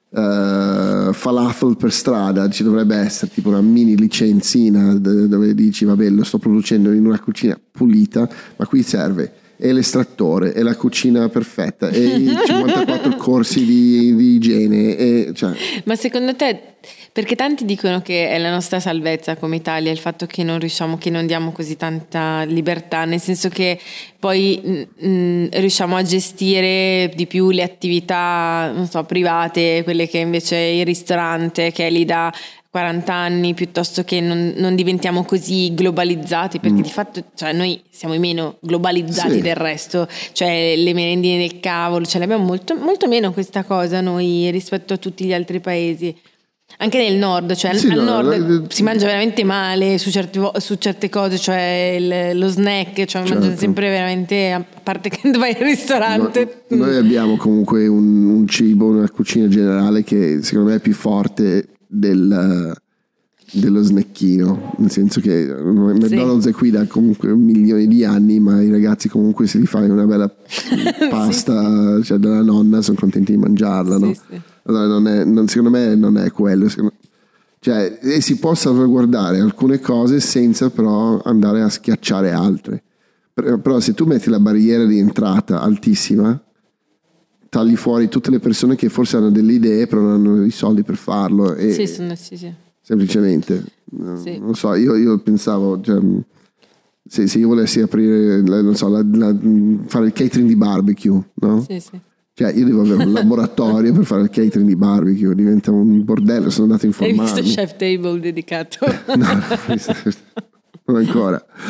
uh, falafel per strada, ci dovrebbe essere tipo una mini licenzina dove dici vabbè lo sto producendo in una cucina pulita, ma qui serve e l'estrattore e la cucina perfetta e i cinquantaquattro corsi di, di igiene e, cioè. Ma secondo te, perché tanti dicono che è la nostra salvezza come Italia il fatto che non riusciamo, che non diamo così tanta libertà, nel senso che poi mh, riusciamo a gestire di più le attività, non so, private, quelle che invece il ristorante che è lì da quaranta anni, piuttosto che non, non diventiamo così globalizzati, perché mm. di fatto cioè, noi siamo i meno globalizzati sì. del resto, cioè le merendine del cavolo, cioè abbiamo molto, molto meno questa cosa noi rispetto a tutti gli altri paesi. Anche nel nord, cioè sì, al no, nord no, si mangia veramente male su certe, su certe cose, cioè il, lo snack, cioè certo. mangiano sempre veramente, a parte che vai al ristorante. No, noi abbiamo comunque un, un cibo, una cucina generale che secondo me è più forte del, dello snecchino, nel senso che McDonald's sì. è qui da comunque milioni di anni, ma i ragazzi comunque se li fai una bella pasta sì. cioè della nonna sono contenti di mangiarla, sì, no? Sì. Allora non è, non, secondo me non è quello, cioè e si può salvaguardare alcune cose senza però andare a schiacciare altre. Però se tu metti la barriera di entrata altissima, tagli fuori tutte le persone che forse hanno delle idee però non hanno i soldi per farlo e sì, sono, sì, sì. semplicemente sì. non so, io, io pensavo cioè, se, se io volessi aprire non so, la, la, fare il catering di barbecue, no? Sì, sì. Cioè io devo avere un laboratorio per fare il catering di barbecue, diventa un bordello, sono andato a informarmi. Hai visto Chef Table dedicato? No, non ancora.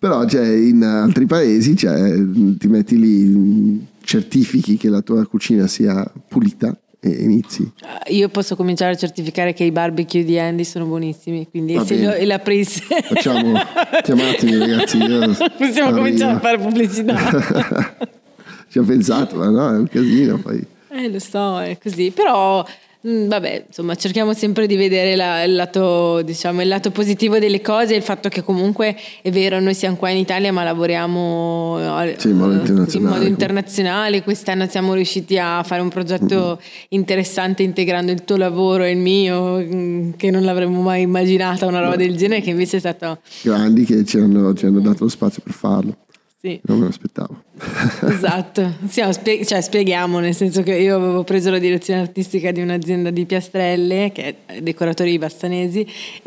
Però cioè, in altri paesi cioè, ti metti lì, certifichi che la tua cucina sia pulita e inizi. Io posso cominciare a certificare che i barbecue di Andy sono buonissimi, quindi se lo, e la Pris facciamo, chiamatemi ragazzi, io possiamo arrivo. cominciare a fare pubblicità. Ci ho pensato, ma no, è un casino poi. Eh lo so, è così, però mh, vabbè, insomma, cerchiamo sempre di vedere la, il lato, diciamo, il lato positivo delle cose, il fatto che comunque è vero, noi siamo qua in Italia, ma lavoriamo sì, in modo internazionale. In modo internazionale. Quest'anno siamo riusciti a fare un progetto mm. interessante integrando il tuo lavoro e il mio, mh, che non l'avremmo mai immaginata, una roba no. del genere, che invece è stato grandi che ci hanno, ci hanno dato lo spazio per farlo. Sì. Non me lo aspettavo. Esatto, sì, spie- cioè, spieghiamo, nel senso che io avevo preso la direzione artistica di un'azienda di piastrelle che è decoratori bassanesi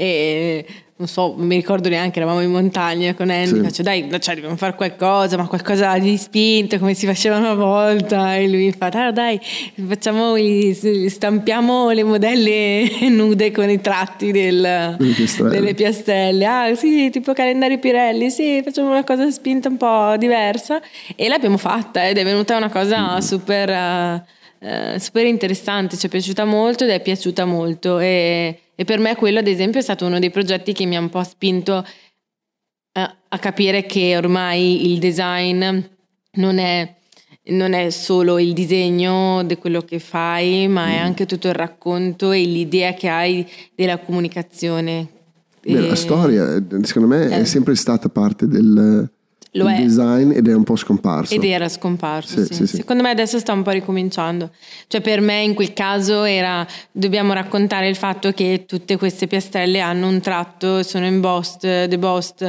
e non so, non mi ricordo neanche, eravamo in montagna con Andy, sì. faccio dai, cioè, dobbiamo fare qualcosa, ma qualcosa di spinto come si faceva una volta, e lui mi fa ah, dai, facciamo i, stampiamo le modelle nude con i tratti del, piastrelle. delle piastrelle, ah sì, tipo calendari Pirelli, sì, facciamo una cosa spinta un po' diversa, e l'abbiamo fatta ed è venuta una cosa mm. super uh, super interessante, ci è piaciuta molto ed è piaciuta molto, e E per me quello ad esempio è stato uno dei progetti che mi ha un po' spinto a, a capire che ormai il design non è, non è solo il disegno di quello che fai, ma è anche tutto il racconto e l'idea che hai della comunicazione. Beh, e... la storia secondo me eh. è sempre stata parte del... Lo il è. design ed è un po' scomparso. Ed era scomparso, sì, sì. Sì, sì. Secondo me adesso sta un po' ricominciando. Cioè per me in quel caso era dobbiamo raccontare il fatto che tutte queste piastrelle hanno un tratto, sono embossed, debossed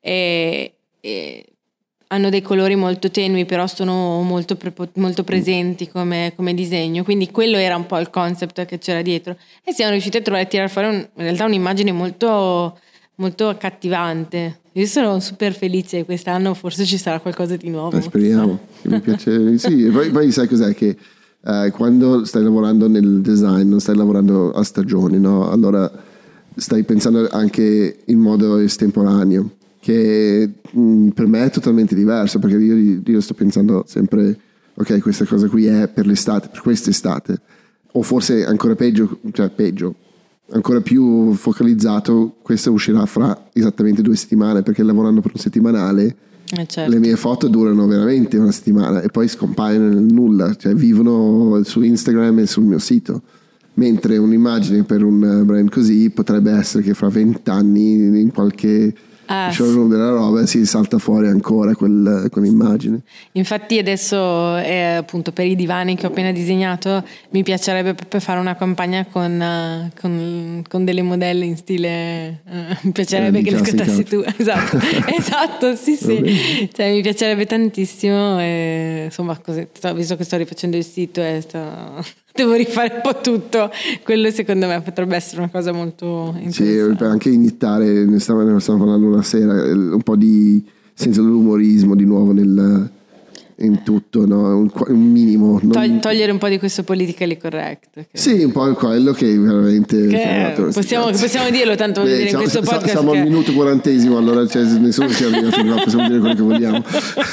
e, e hanno dei colori molto tenui, però sono molto, prepo, molto presenti come, come disegno. Quindi quello era un po' il concept che c'era dietro. E siamo riusciti a trovare, a tirare fuori un, in realtà un'immagine molto, molto accattivante. Io sono super felice, quest'anno forse ci sarà qualcosa di nuovo. Eh, speriamo, mi piace. Sì, poi, poi sai cos'è che eh, quando stai lavorando nel design non stai lavorando a stagioni, no? Allora stai pensando anche in modo estemporaneo, che mh, per me è totalmente diverso, perché io, io sto pensando sempre ok, questa cosa qui è per l'estate, per quest'estate, o forse ancora peggio, cioè peggio ancora più focalizzato, questo uscirà fra esattamente due settimane, perché lavorando per un settimanale eh certo. le mie foto durano veramente una settimana e poi scompaiono nel nulla, cioè vivono su Instagram e sul mio sito, mentre un'immagine per un brand così potrebbe essere che fra vent'anni in qualche ah, showroom sì. della roba si salta fuori ancora quel, quell'immagine. Infatti adesso eh, appunto per i divani che ho appena disegnato mi piacerebbe proprio fare una campagna con, uh, con, con delle modelle in stile uh, mi piacerebbe eh, che le scottassi tu. Esatto, esatto, sì sì, cioè, mi piacerebbe tantissimo e, insomma così, visto che sto rifacendo il sito e sto... devo rifare un po' tutto, quello secondo me potrebbe essere una cosa molto interessante. Sì, anche iniettare, ne stavamo, ne stavamo parlando una sera, un po' di senso dell'umorismo di nuovo nel, in tutto, no? un, un minimo. Non... Togliere un po' di questo politically correct. Che... Sì, un po' quello che veramente... Che possiamo, possiamo dirlo, tanto voglio dire in questo podcast. Siamo che... al minuto quarantesimo, allora cioè, nessuno ci arriva fino a qua, possiamo dire quello che vogliamo.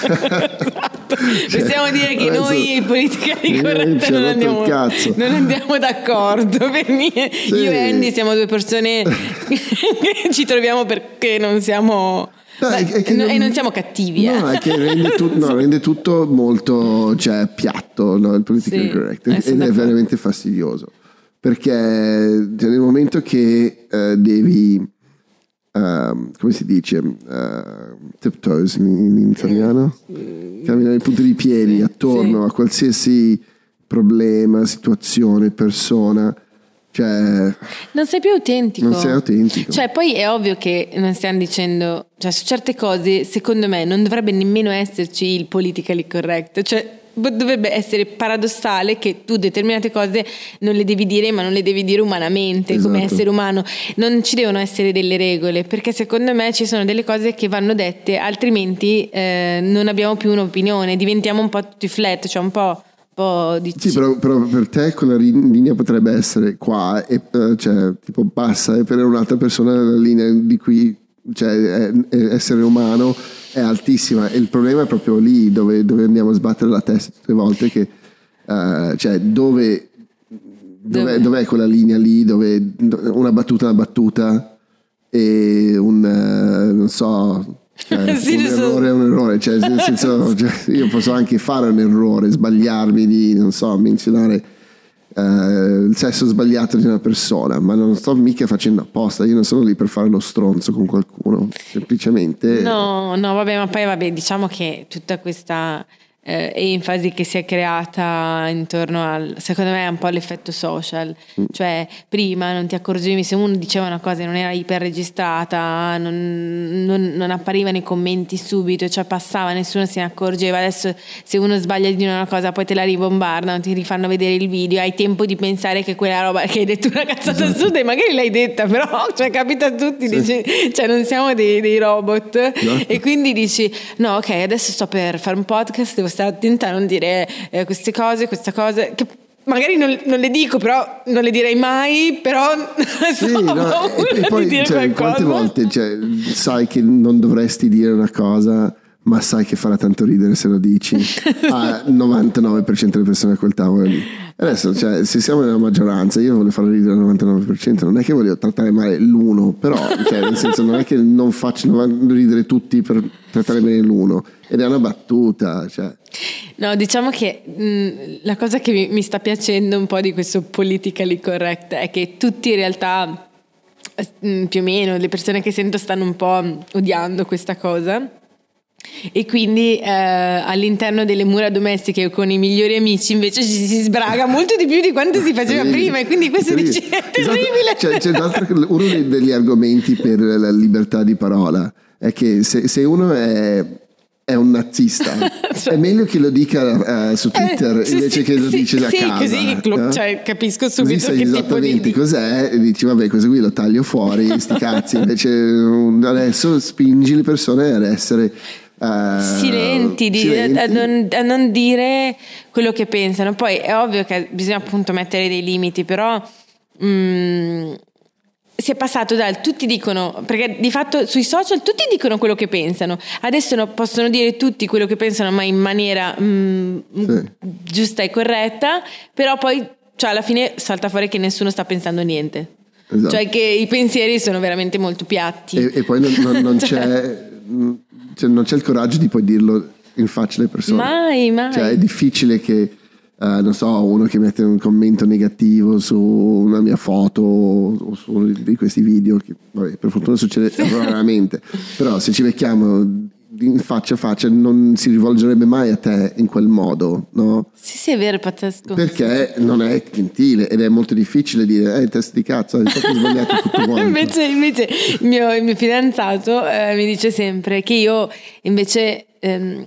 Cioè, possiamo dire che noi politically correct non andiamo, non andiamo d'accordo per niente. Sì. Io e Andy siamo due persone che ci troviamo perché non siamo no, beh, è che non, e non siamo cattivi no, eh. è che rende, tu, no, rende tutto molto cioè, piatto, no? Il politically sì, correct ed è d'accordo. Veramente fastidioso perché nel momento che uh, devi Uh, come si dice uh, tiptoes in, in italiano camminare in punta di piedi sì, attorno sì. a qualsiasi problema, situazione, persona, cioè non sei più autentico, non sei autentico. Cioè poi è ovvio che non stiamo dicendo, cioè su certe cose secondo me non dovrebbe nemmeno esserci il politically correct, cioè dovrebbe essere paradossale che tu determinate cose non le devi dire, ma non le devi dire umanamente, esatto. come essere umano. Non ci devono essere delle regole, perché secondo me ci sono delle cose che vanno dette, altrimenti eh, non abbiamo più un'opinione, diventiamo un po' tutti flat, cioè un po', un po' di... Sì, però, però per te quella linea potrebbe essere qua, e, cioè tipo bassa, e per un'altra persona la linea di qui cioè è, è essere umano è altissima, e il problema è proprio lì dove, dove andiamo a sbattere la testa tutte le volte, che uh, cioè dove dov'è, dov'è quella linea lì dove una battuta è una battuta e un uh, non so, cioè, sì, un errore è un errore, cioè, nel senso, cioè, io posso anche fare un errore, sbagliarmi di, non so, menzionare uh, il sesso sbagliato di una persona, ma non sto mica facendo apposta, io non sono lì per fare lo stronzo con qualcuno, semplicemente no, no, vabbè, ma poi vabbè, diciamo che tutta questa eh, enfasi che si è creata intorno al, secondo me è un po' l'effetto social, mm. cioè prima non ti accorgevi, se uno diceva una cosa e non era iperregistrata, non, non, non apparivano i commenti subito, cioè passava, nessuno se ne accorgeva. Adesso se uno sbaglia di dire una cosa poi te la ribombardano, ti rifanno vedere il video, hai tempo di pensare che quella roba che hai detto una cazzata esatto. assurda, e magari l'hai detta, però cioè capita a tutti, sì. dici, cioè non siamo dei, dei robot, esatto. E quindi dici no, ok, adesso sto per fare un podcast, devo stare attenta a non dire eh, queste cose, questa cosa che magari non, non le dico, però non le direi mai, però sì, so, no, e, e poi di dire cioè, quante volte cioè, sai che non dovresti dire una cosa, ma sai che farà tanto ridere se lo dici al novantanove per cento delle persone a quel tavolo lì. Adesso cioè, se siamo nella maggioranza, io voglio fare ridere il novantanove per cento, non è che voglio trattare male l'uno, però cioè, nel senso non è che non faccio ridere tutti per trattare bene l'uno, ed è una battuta, cioè. No, diciamo che mh, la cosa che mi, mi sta piacendo un po' di questo politically correct è che tutti in realtà mh, più o meno le persone che sento stanno un po' odiando questa cosa. E quindi eh, all'interno delle mura domestiche con i migliori amici invece ci si sbraga molto di più di quanto si faceva sì, prima, e quindi questo dice è terribile. Esatto. C'è, c'è uno degli argomenti per la libertà di parola è che se, se uno è è un nazista, cioè, è meglio che lo dica uh, su Twitter eh, sì, invece sì, che lo sì, dice da sì, casa, così no? Cioè, capisco subito così sai che esattamente tipo di... cos'è e dici vabbè, questo qui lo taglio fuori, sti cazzi. Invece adesso spingi le persone ad essere Uh, silenti, di, silenti. A, non, a non dire quello che pensano. Poi è ovvio che bisogna appunto mettere dei limiti, però mm, si è passato dal tutti dicono, perché di fatto sui social tutti dicono quello che pensano, adesso no, possono dire tutti quello che pensano ma in maniera mm, sì. giusta e corretta, però poi cioè, alla fine salta fuori che nessuno sta pensando niente, esatto. Cioè che i pensieri sono veramente molto piatti e, e poi non, non, non c'è cioè non c'è il coraggio di poi dirlo in faccia alle persone, mai mai, cioè è difficile che uh, non so, uno che mette un commento negativo su una mia foto o su uno di questi video che vabbè, per fortuna succede sì. raramente, però se ci becchiamo in faccia a faccia non si rivolgerebbe mai a te in quel modo, no? Sì, sì, è vero, è pazzesco. Perché non è gentile ed è molto difficile dire eh, testa di cazzo, hai fatto sbagliato tutto quanto. invece, invece il mio, il mio fidanzato eh, mi dice sempre che io invece ehm,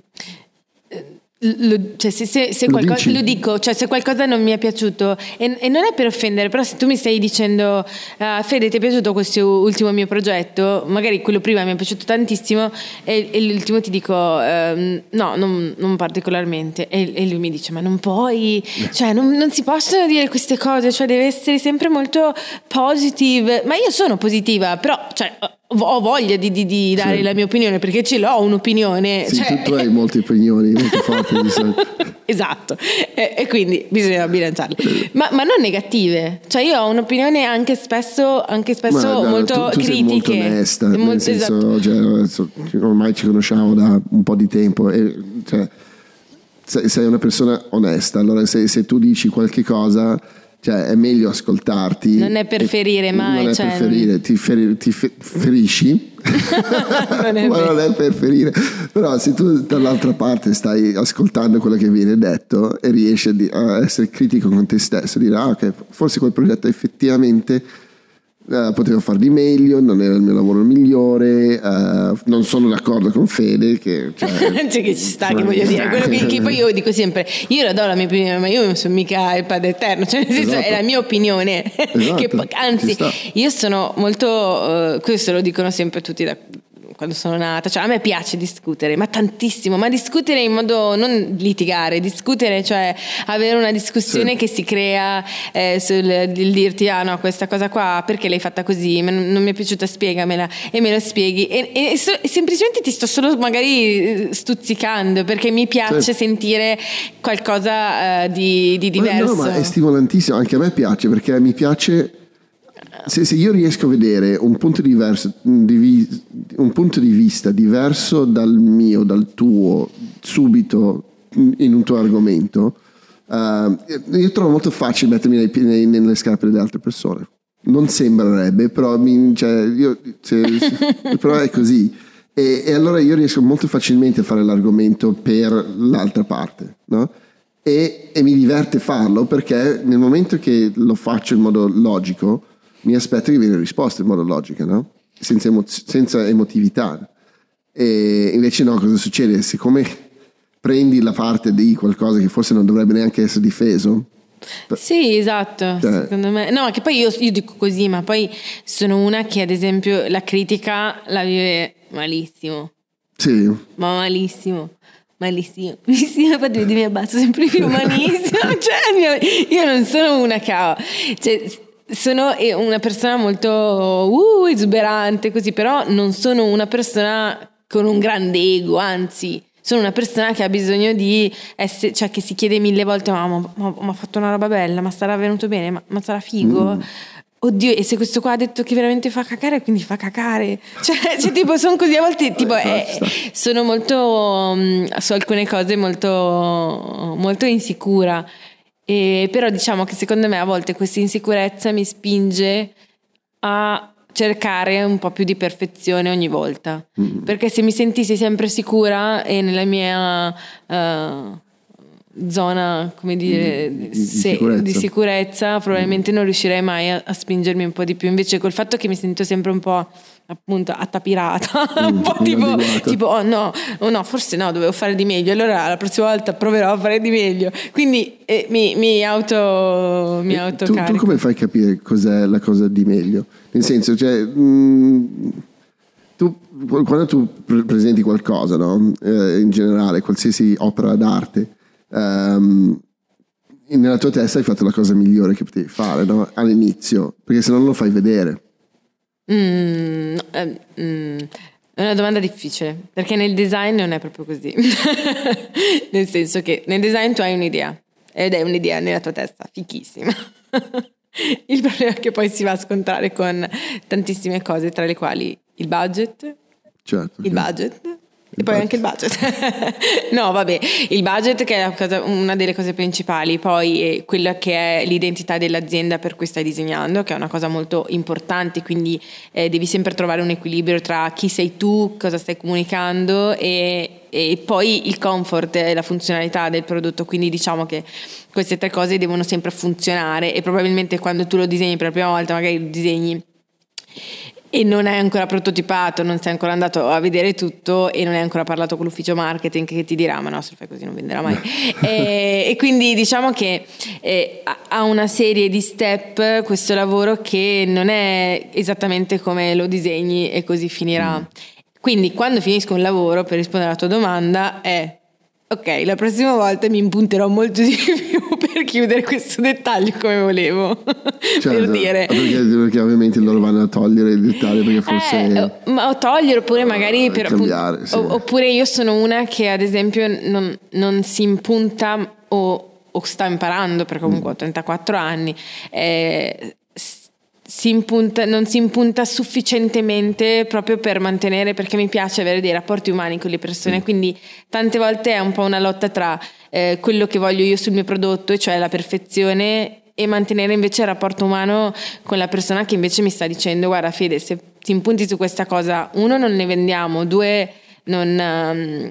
Lo, cioè se, se, se lo, qualcosa, lo dico, cioè se qualcosa non mi è piaciuto e, e non è per offendere, però se tu mi stai dicendo uh, Fede ti è piaciuto questo ultimo mio progetto, magari quello prima mi è piaciuto tantissimo e, e l'ultimo ti dico uh, no, non, non particolarmente, e, e lui mi dice ma non puoi, cioè non, non si possono dire queste cose, cioè deve essere sempre molto positive, ma io sono positiva, però cioè ho voglia di, di, di dare sì. la mia opinione, perché ce l'ho un'opinione. Sì, cioè... tu, tu hai molte opinioni molto forti di solito. Esatto, e, e quindi bisogna bilanciarle, ma, ma non negative. Cioè io ho un'opinione anche spesso, anche spesso ma, molto tu, tu critiche. Sei molto onesta, nel molto, senso, esatto. cioè, ormai ci conosciamo da un po' di tempo e cioè, sei una persona onesta. Allora se, se tu dici qualche cosa, cioè è meglio ascoltarti. Non è per ferire mai. Non è cioè... per ferire, ti, feri, ti fe, ferisci. non è ma non è per ferire. Però se tu dall'altra parte stai ascoltando quello che viene detto e riesci a, di, a essere critico con te stesso, dire ah, ok, forse quel progetto effettivamente Uh, potevo far di meglio, non era il mio lavoro migliore, uh, non sono d'accordo con Fede che, cioè, cioè che ci sta, che voglio dire quello che, che poi io dico sempre, io la do la mia opinione ma io non sono mica il padre eterno, cioè nel senso esatto. è la mia opinione, esatto. che, anzi io sono molto uh, questo lo dicono sempre tutti da quando sono nata, cioè a me piace discutere, ma tantissimo, ma discutere in modo non litigare, discutere, cioè avere una discussione sì. che si crea eh, sul il dirti ah no questa cosa qua perché l'hai fatta così, non, non mi è piaciuta, spiegamela e me lo spieghi e, e, so, e semplicemente ti sto solo magari stuzzicando perché mi piace sì. sentire qualcosa uh, di, di diverso. No, no, ma è stimolantissimo, anche a me piace perché mi piace. Se, se io riesco a vedere un punto diverso, di, un punto di vista diverso dal mio, dal tuo, subito in un tuo argomento, uh, io trovo molto facile mettermi nei, nei, nelle scarpe delle altre persone. Non sembrerebbe, però, mi, cioè, io, se, se, però è così. E, e allora io riesco molto facilmente a fare l'argomento per l'altra parte, no? E, e mi diverte farlo perché nel momento che lo faccio in modo logico mi aspetto che viene risposta in modo logico, no? Senza, emo- senza emotività. E invece no, cosa succede? Siccome prendi la parte di qualcosa che forse non dovrebbe neanche essere difeso. Sì, esatto, cioè, secondo me. No, che poi io, io dico così, ma poi sono una che ad esempio la critica la vive malissimo. Sì. Ma malissimo. Malissimo, malissimo, infatti mi abbasso sempre più malissimo. Cioè, io non sono una che ha... Cioè, sono una persona molto uh, esuberante così, però non sono una persona con un grande ego, anzi sono una persona che ha bisogno di essere, cioè che si chiede mille volte ma mi ha fatto una roba bella, ma sarà venuto bene, ma, ma sarà figo, mm. oddio, e se questo qua ha detto che veramente fa cacare, quindi fa cacare, cioè, cioè tipo sono così a volte tipo eh, sono molto um, su alcune cose molto molto insicura. E però diciamo che secondo me a volte questa insicurezza mi spinge a cercare un po' più di perfezione ogni volta, mm. perché se mi sentissi sempre sicura e nella mia uh, zona, come dire, di, di, se, sicurezza. di sicurezza probabilmente mm. non riuscirei mai a, a spingermi un po' di più. Invece col fatto che mi sento sempre un po' appunto attapirata, mm, un po' tipo, tipo oh no, oh no, forse no, dovevo fare di meglio, allora la prossima volta proverò a fare di meglio, quindi eh, mi, mi auto mi auto tu, tu come fai a capire cos'è la cosa di meglio? Nel senso, cioè mh, tu quando tu presenti qualcosa, no? Eh, in generale qualsiasi opera d'arte, um, nella tua testa hai fatto la cosa migliore che potevi fare, no? All'inizio, perché se non lo fai vedere. Mm, eh, mm, è una domanda difficile perché nel design non è proprio così. Nel senso che nel design tu hai un'idea ed è un'idea nella tua testa fichissima. Il problema è che poi si va a scontrare con tantissime cose, tra le quali il budget, certo, il certo. budget e poi anche il budget. No, vabbè, il budget che è la cosa, una delle cose principali, poi è quella che è l'identità dell'azienda per cui stai disegnando, che è una cosa molto importante, quindi eh, devi sempre trovare un equilibrio tra chi sei tu, cosa stai comunicando e, e poi il comfort e la funzionalità del prodotto, quindi diciamo che queste tre cose devono sempre funzionare e probabilmente quando tu lo disegni per la prima volta magari lo disegni e non è ancora prototipato, non sei ancora andato a vedere tutto e non hai ancora parlato con l'ufficio marketing che ti dirà ma no, se lo fai così non venderà mai. e, e quindi diciamo che eh, ha una serie di step questo lavoro che non è esattamente come lo disegni e così finirà. Mm. Quindi quando finisco un lavoro, per rispondere alla tua domanda, è ok, la prossima volta mi impunterò molto di più per chiudere questo dettaglio come volevo. Certo, per dire perché, perché ovviamente loro vanno a togliere il dettaglio perché forse eh, ma o togliere oppure magari per cambiare, appunto, sì. Oppure io sono una che ad esempio non, non si impunta o, o sta imparando perché comunque mm. ho trentaquattro anni eh, si impunta, non si impunta sufficientemente proprio per mantenere, perché mi piace avere dei rapporti umani con le persone, mm. quindi tante volte è un po' una lotta tra eh, quello che voglio io sul mio prodotto, cioè la perfezione, e mantenere invece il rapporto umano con la persona che invece mi sta dicendo guarda Fede, se ti impunti su questa cosa, uno non ne vendiamo, due non... Um,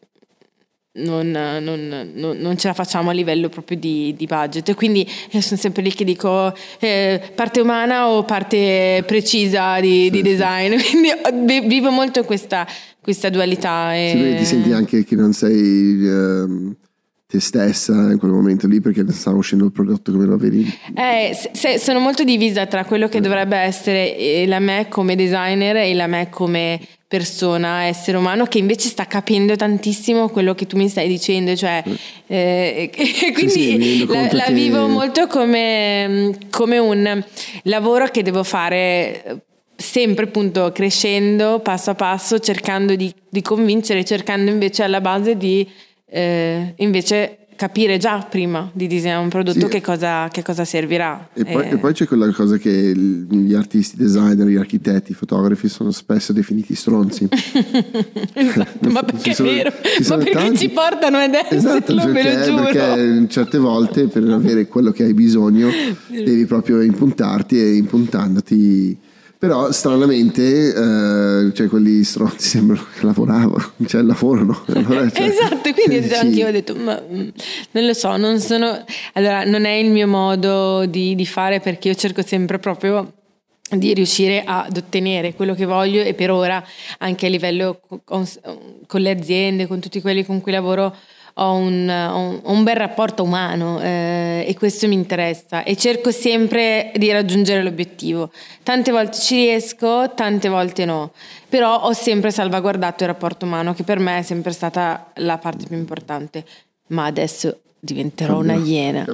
Non, non, non, non ce la facciamo a livello proprio di, di budget, e quindi io sono sempre lì che dico eh, parte umana o parte precisa di, sì, di design, sì. Quindi vivo molto questa, questa dualità e... sì, ti senti anche che non sei um, te stessa in quel momento lì perché sta uscendo il prodotto come lo vedi. Eh, se, sono molto divisa tra quello che dovrebbe essere la me come designer e la me come persona, essere umano, che invece sta capendo tantissimo quello che tu mi stai dicendo, cioè eh, e quindi sì, sì, la, la che... vivo molto come, come un lavoro che devo fare sempre, appunto, crescendo passo a passo, cercando di, di convincere, cercando invece alla base di eh, invece capire già prima di disegnare un prodotto sì. che cosa, che cosa servirà. E poi, e... e poi c'è quella cosa che gli artisti, designer, gli architetti, i fotografi sono spesso definiti stronzi. Esatto, ma perché sono, è vero? Ma perché tanti... ci portano ad esserlo, esatto, perché, ve lo giuro. Perché certe volte per avere quello che hai bisogno devi proprio impuntarti e impuntandoti. Però stranamente eh, cioè quelli stronzi sembrano che lavoravano, cioè lavorano. Allora, cioè, esatto, quindi sì. Anche io ho detto, ma non lo so, non sono, allora non è il mio modo di, di fare, perché io cerco sempre proprio di riuscire ad ottenere quello che voglio, e per ora anche a livello con, con le aziende, con tutti quelli con cui lavoro, ho un, ho un bel rapporto umano eh, e questo mi interessa, e cerco sempre di raggiungere l'obiettivo. Tante volte ci riesco, tante volte no, però ho sempre salvaguardato il rapporto umano, che per me è sempre stata la parte più importante. Ma adesso diventerò Cambia. una iena.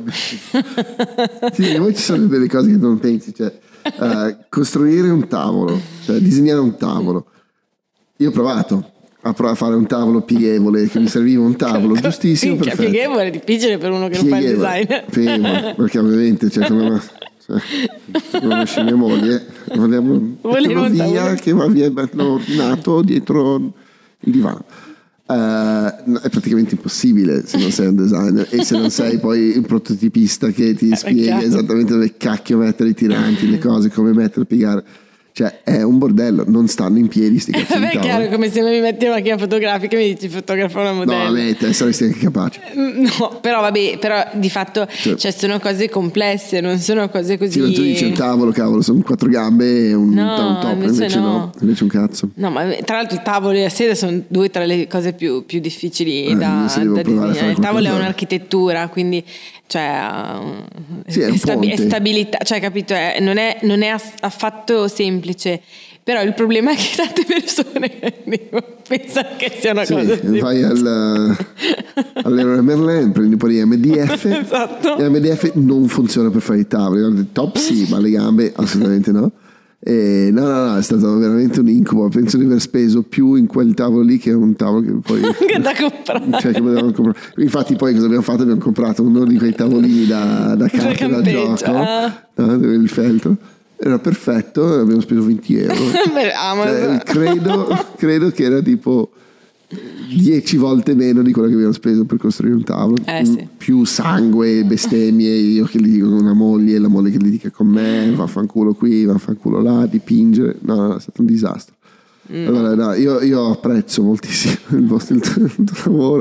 Sì, poi ci sono delle cose che non pensi, cioè uh, costruire un tavolo, cioè disegnare un tavolo. Io ho provato a provare a fare un tavolo pieghevole, che mi serviva un tavolo giustissimo, sì, perfetto. Pieghevole è difficile per uno che pieghevole, non fa il design. Pieghevole, perché ovviamente cioè, come una, cioè, conosci mia moglie, volevo via che va via, l'ho ordinato dietro il divano. Uh, è praticamente impossibile se non sei un designer e se non sei poi un prototipista che ti spiega esattamente dove cacchio mettere i tiranti, le cose, come mettere, piegare. Cioè è un bordello, non stanno in piedi sti cazzo di tavoli. È chiaro, come se non mi metti la macchina fotografica e mi dici fotografa una modella. No, vabbè, te saresti anche capace. No, però vabbè, però di fatto cioè, cioè sono cose complesse, non sono cose così. Sì, ma tu dici un tavolo, cavolo, sono quattro gambe e un, no, un top, invece, invece no. no, invece un cazzo. No, ma tra l'altro il tavolo e la sedia sono due tra le cose più, più difficili eh, da, da disegnare. Il tavolo è un'architettura, quindi cioè sì, è, è, stabi- è stabilità, cioè capito, è, non, è, non è affatto semplice, però il problema è che tante persone pensano che sia una sì, cosa semplice. Vai al, all'Eroe Merlin, prendi un po' di M D F. Esatto. E M D F non funziona per fare i tavoli, il top sì, ma le gambe assolutamente no. E no, no, no, è stato veramente un incubo. Penso di aver speso più in quel tavolo lì che un tavolo che poi che da comprare. Cioè, che comprare. Infatti, poi cosa abbiamo fatto? Abbiamo comprato uno di quei tavolini da, da carte da gioco, ah. no, il feltro. Era perfetto, abbiamo speso venti euro. Cioè, credo, credo che era tipo dieci volte meno di quello che abbiamo speso per costruire un tavolo. Eh, sì. Più sangue, bestemmie, io che li dico con una moglie, la moglie che li dica con me, vaffanculo qui, vaffanculo là, dipingere. No, no, è stato un disastro. Mm. Allora, no, io, io apprezzo moltissimo il vostro il tuo, il tuo lavoro.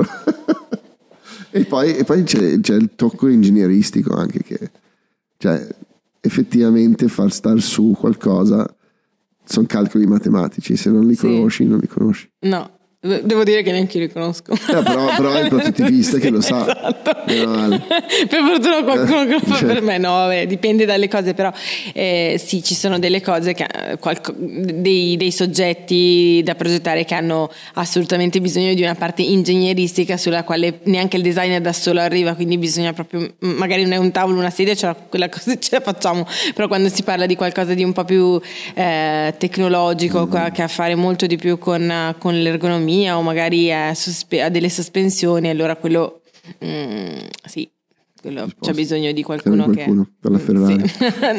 e poi, e poi c'è, c'è il tocco ingegneristico anche, che cioè effettivamente far star su qualcosa sono calcoli matematici, se non li sì. conosci non li conosci. No, devo dire che neanche io li conosco. Eh, però, però è il prototipista sì, che lo sa. Esatto. Vale. Per fortuna qualcuno che lo fa cioè. per me. No, vabbè, dipende dalle cose, però eh, sì, ci sono delle cose che, qualco, dei, dei soggetti da progettare che hanno assolutamente bisogno di una parte ingegneristica sulla quale neanche il designer da solo arriva, quindi bisogna proprio, magari non è un tavolo, una sedia, cioè quella cosa ce la facciamo, però quando si parla di qualcosa di un po' più eh, tecnologico, mm. che ha a fare molto di più con, con l'ergonomia o magari ha sospe- delle sospensioni, allora quello mm, sì, quello c'è bisogno di qualcuno, qualcuno che per la Ferrari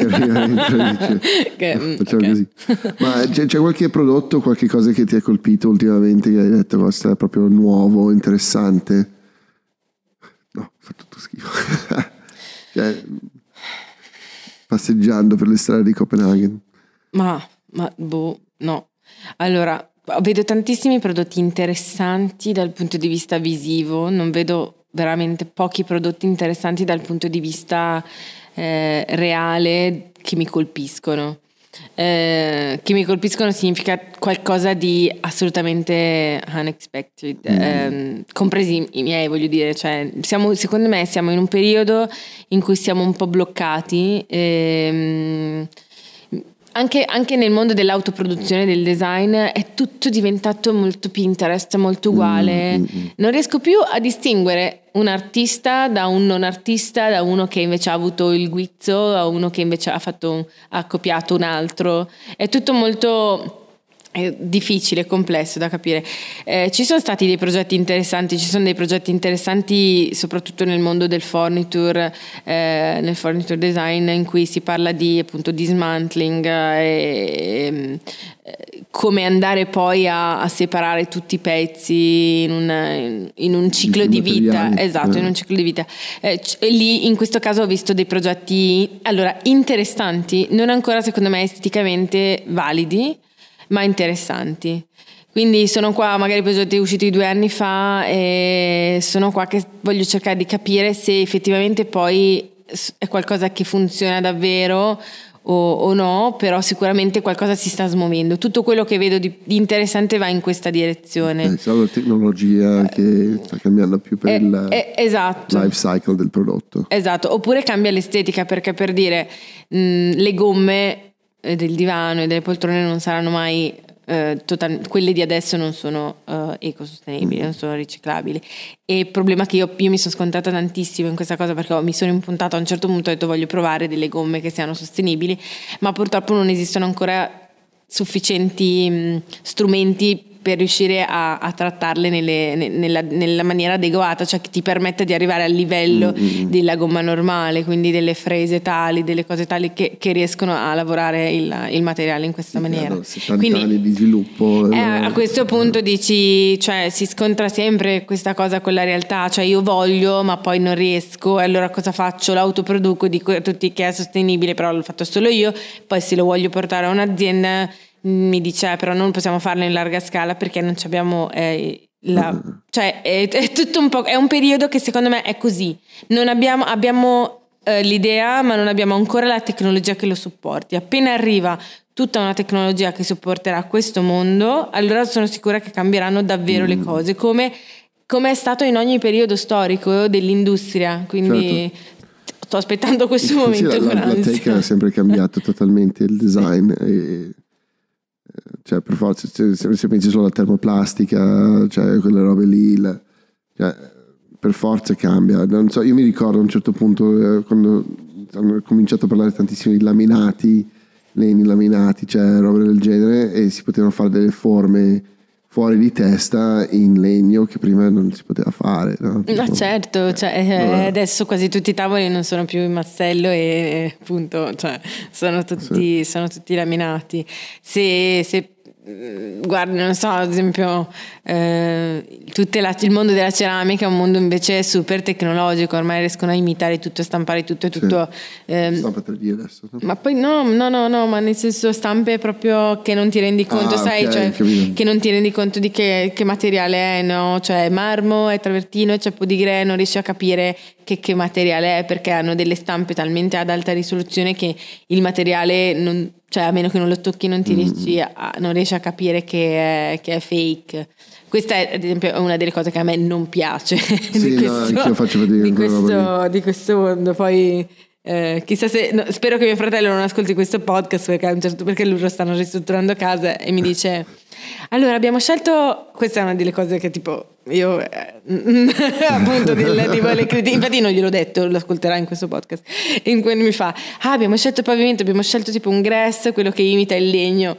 sì. che, mm, facciamo okay. così. Ma c'è, c'è qualche prodotto, qualche cosa che ti ha colpito ultimamente, che hai detto questo è proprio nuovo, interessante? No, fa tutto schifo. Cioè, passeggiando per le strade di Copenaghen. Ma, ma boh, no. Allora, vedo tantissimi prodotti interessanti dal punto di vista visivo, non vedo veramente pochi prodotti interessanti dal punto di vista eh, reale che mi colpiscono. Eh, che mi colpiscono significa qualcosa di assolutamente unexpected, mm. eh, compresi i miei, voglio dire, cioè, siamo, secondo me siamo in un periodo in cui siamo un po' bloccati. Ehm, anche, anche nel mondo dell'autoproduzione, del design, è tutto diventato molto Pinterest, molto uguale. Mm, mm, mm. Non riesco più a distinguere un artista da un non artista, da uno che invece ha avuto il guizzo, da uno che invece ha fatto un, ha copiato un altro. È tutto molto è difficile, complesso da capire. Eh, ci sono stati dei progetti interessanti, ci sono dei progetti interessanti soprattutto nel mondo del furniture, eh, nel furniture design, in cui si parla di appunto dismantling eh, e eh, come andare poi a, a separare tutti i pezzi in, una, in, in un ciclo di vita. Esatto, eh. in un ciclo di vita. Eh, c- lì in questo caso ho visto dei progetti allora interessanti, non ancora secondo me esteticamente validi, ma interessanti. Quindi sono qua, magari progetti usciti due anni fa, e sono qua che voglio cercare di capire se effettivamente poi è qualcosa che funziona davvero o, o no, però sicuramente qualcosa si sta smuovendo. Tutto quello che vedo di, di interessante va in questa direzione. Eh, c'è la tecnologia che sta cambiando più per eh, il eh, esatto. life cycle del prodotto. Esatto, oppure cambia l'estetica, perché per dire mh, le gomme del divano e delle poltrone non saranno mai eh, total- quelle di adesso non sono eh, ecosostenibili, mm. non sono riciclabili. E il problema è che io, io mi sono scontata tantissimo in questa cosa, perché mi sono impuntata a un certo punto, ho detto voglio provare delle gomme che siano sostenibili, ma purtroppo non esistono ancora sufficienti mh, strumenti per riuscire a, a trattarle nelle, nella, nella maniera adeguata, cioè che ti permetta di arrivare al livello mm-hmm. della gomma normale, quindi delle frese tali, delle cose tali che, che riescono a lavorare il, il materiale in questa sì, maniera. settanta quindi, anni di sviluppo. Eh, a questo punto dici, cioè si scontra sempre questa cosa con la realtà, cioè io voglio ma poi non riesco, e allora cosa faccio? L'autoproduco, dico a tutti che è sostenibile, però l'ho fatto solo io, poi se lo voglio portare a un'azienda mi dice eh, però non possiamo farlo in larga scala perché non abbiamo eh, la, cioè è, è tutto un po', è un periodo che secondo me è così, non abbiamo, abbiamo eh, l'idea ma non abbiamo ancora la tecnologia che lo supporti. Appena arriva tutta una tecnologia che supporterà questo mondo, allora sono sicura che cambieranno davvero mm. le cose, come, come è stato in ogni periodo storico dell'industria, quindi certo. sto aspettando questo momento. Sì, la, la, la tech ha sempre cambiato totalmente il design e cioè per forza se, se pensi solo alla termoplastica, cioè quelle robe lì la, cioè, per forza cambia. Non so, io mi ricordo a un certo punto eh, quando hanno cominciato a parlare tantissimo di laminati, legni laminati, cioè robe del genere, e si potevano fare delle forme fuori di testa in legno che prima non si poteva fare, no? Tipo, ma certo, cioè, eh, adesso quasi tutti i tavoli non sono più in massello e appunto, cioè, sono tutti, sì. sono tutti laminati. Se, se guardi, non so, ad esempio eh, tutte la, il mondo della ceramica è un mondo invece super tecnologico, ormai riescono a imitare tutto, a stampare tutto e tutto sì. eh, stampa tre D adesso, no? Ma poi no, no, no, no, ma nel senso stampe proprio che non ti rendi conto, ah, sai, okay, cioè, che non ti rendi conto di che, che materiale è, no? Cioè marmo, è travertino, c'è podigre, non riesci a capire che, che materiale è, perché hanno delle stampe talmente ad alta risoluzione che il materiale non, cioè a meno che non lo tocchi non ti riesci a, non riesci a capire che è, che è fake. Questa è ad esempio una delle cose che a me non piace sì, di, questo, no, faccio di, questo, di questo mondo. Poi eh, chissà se no, spero che mio fratello non ascolti questo podcast, perché a un certo perché loro stanno ristrutturando casa e mi dice allora abbiamo scelto, questa è una delle cose che tipo io eh, appunto del, tipo, le critiche, infatti non gliel'ho detto, lo ascolterà in questo podcast, in cui mi fa ah abbiamo scelto il pavimento, abbiamo scelto tipo un grass, quello che imita il legno.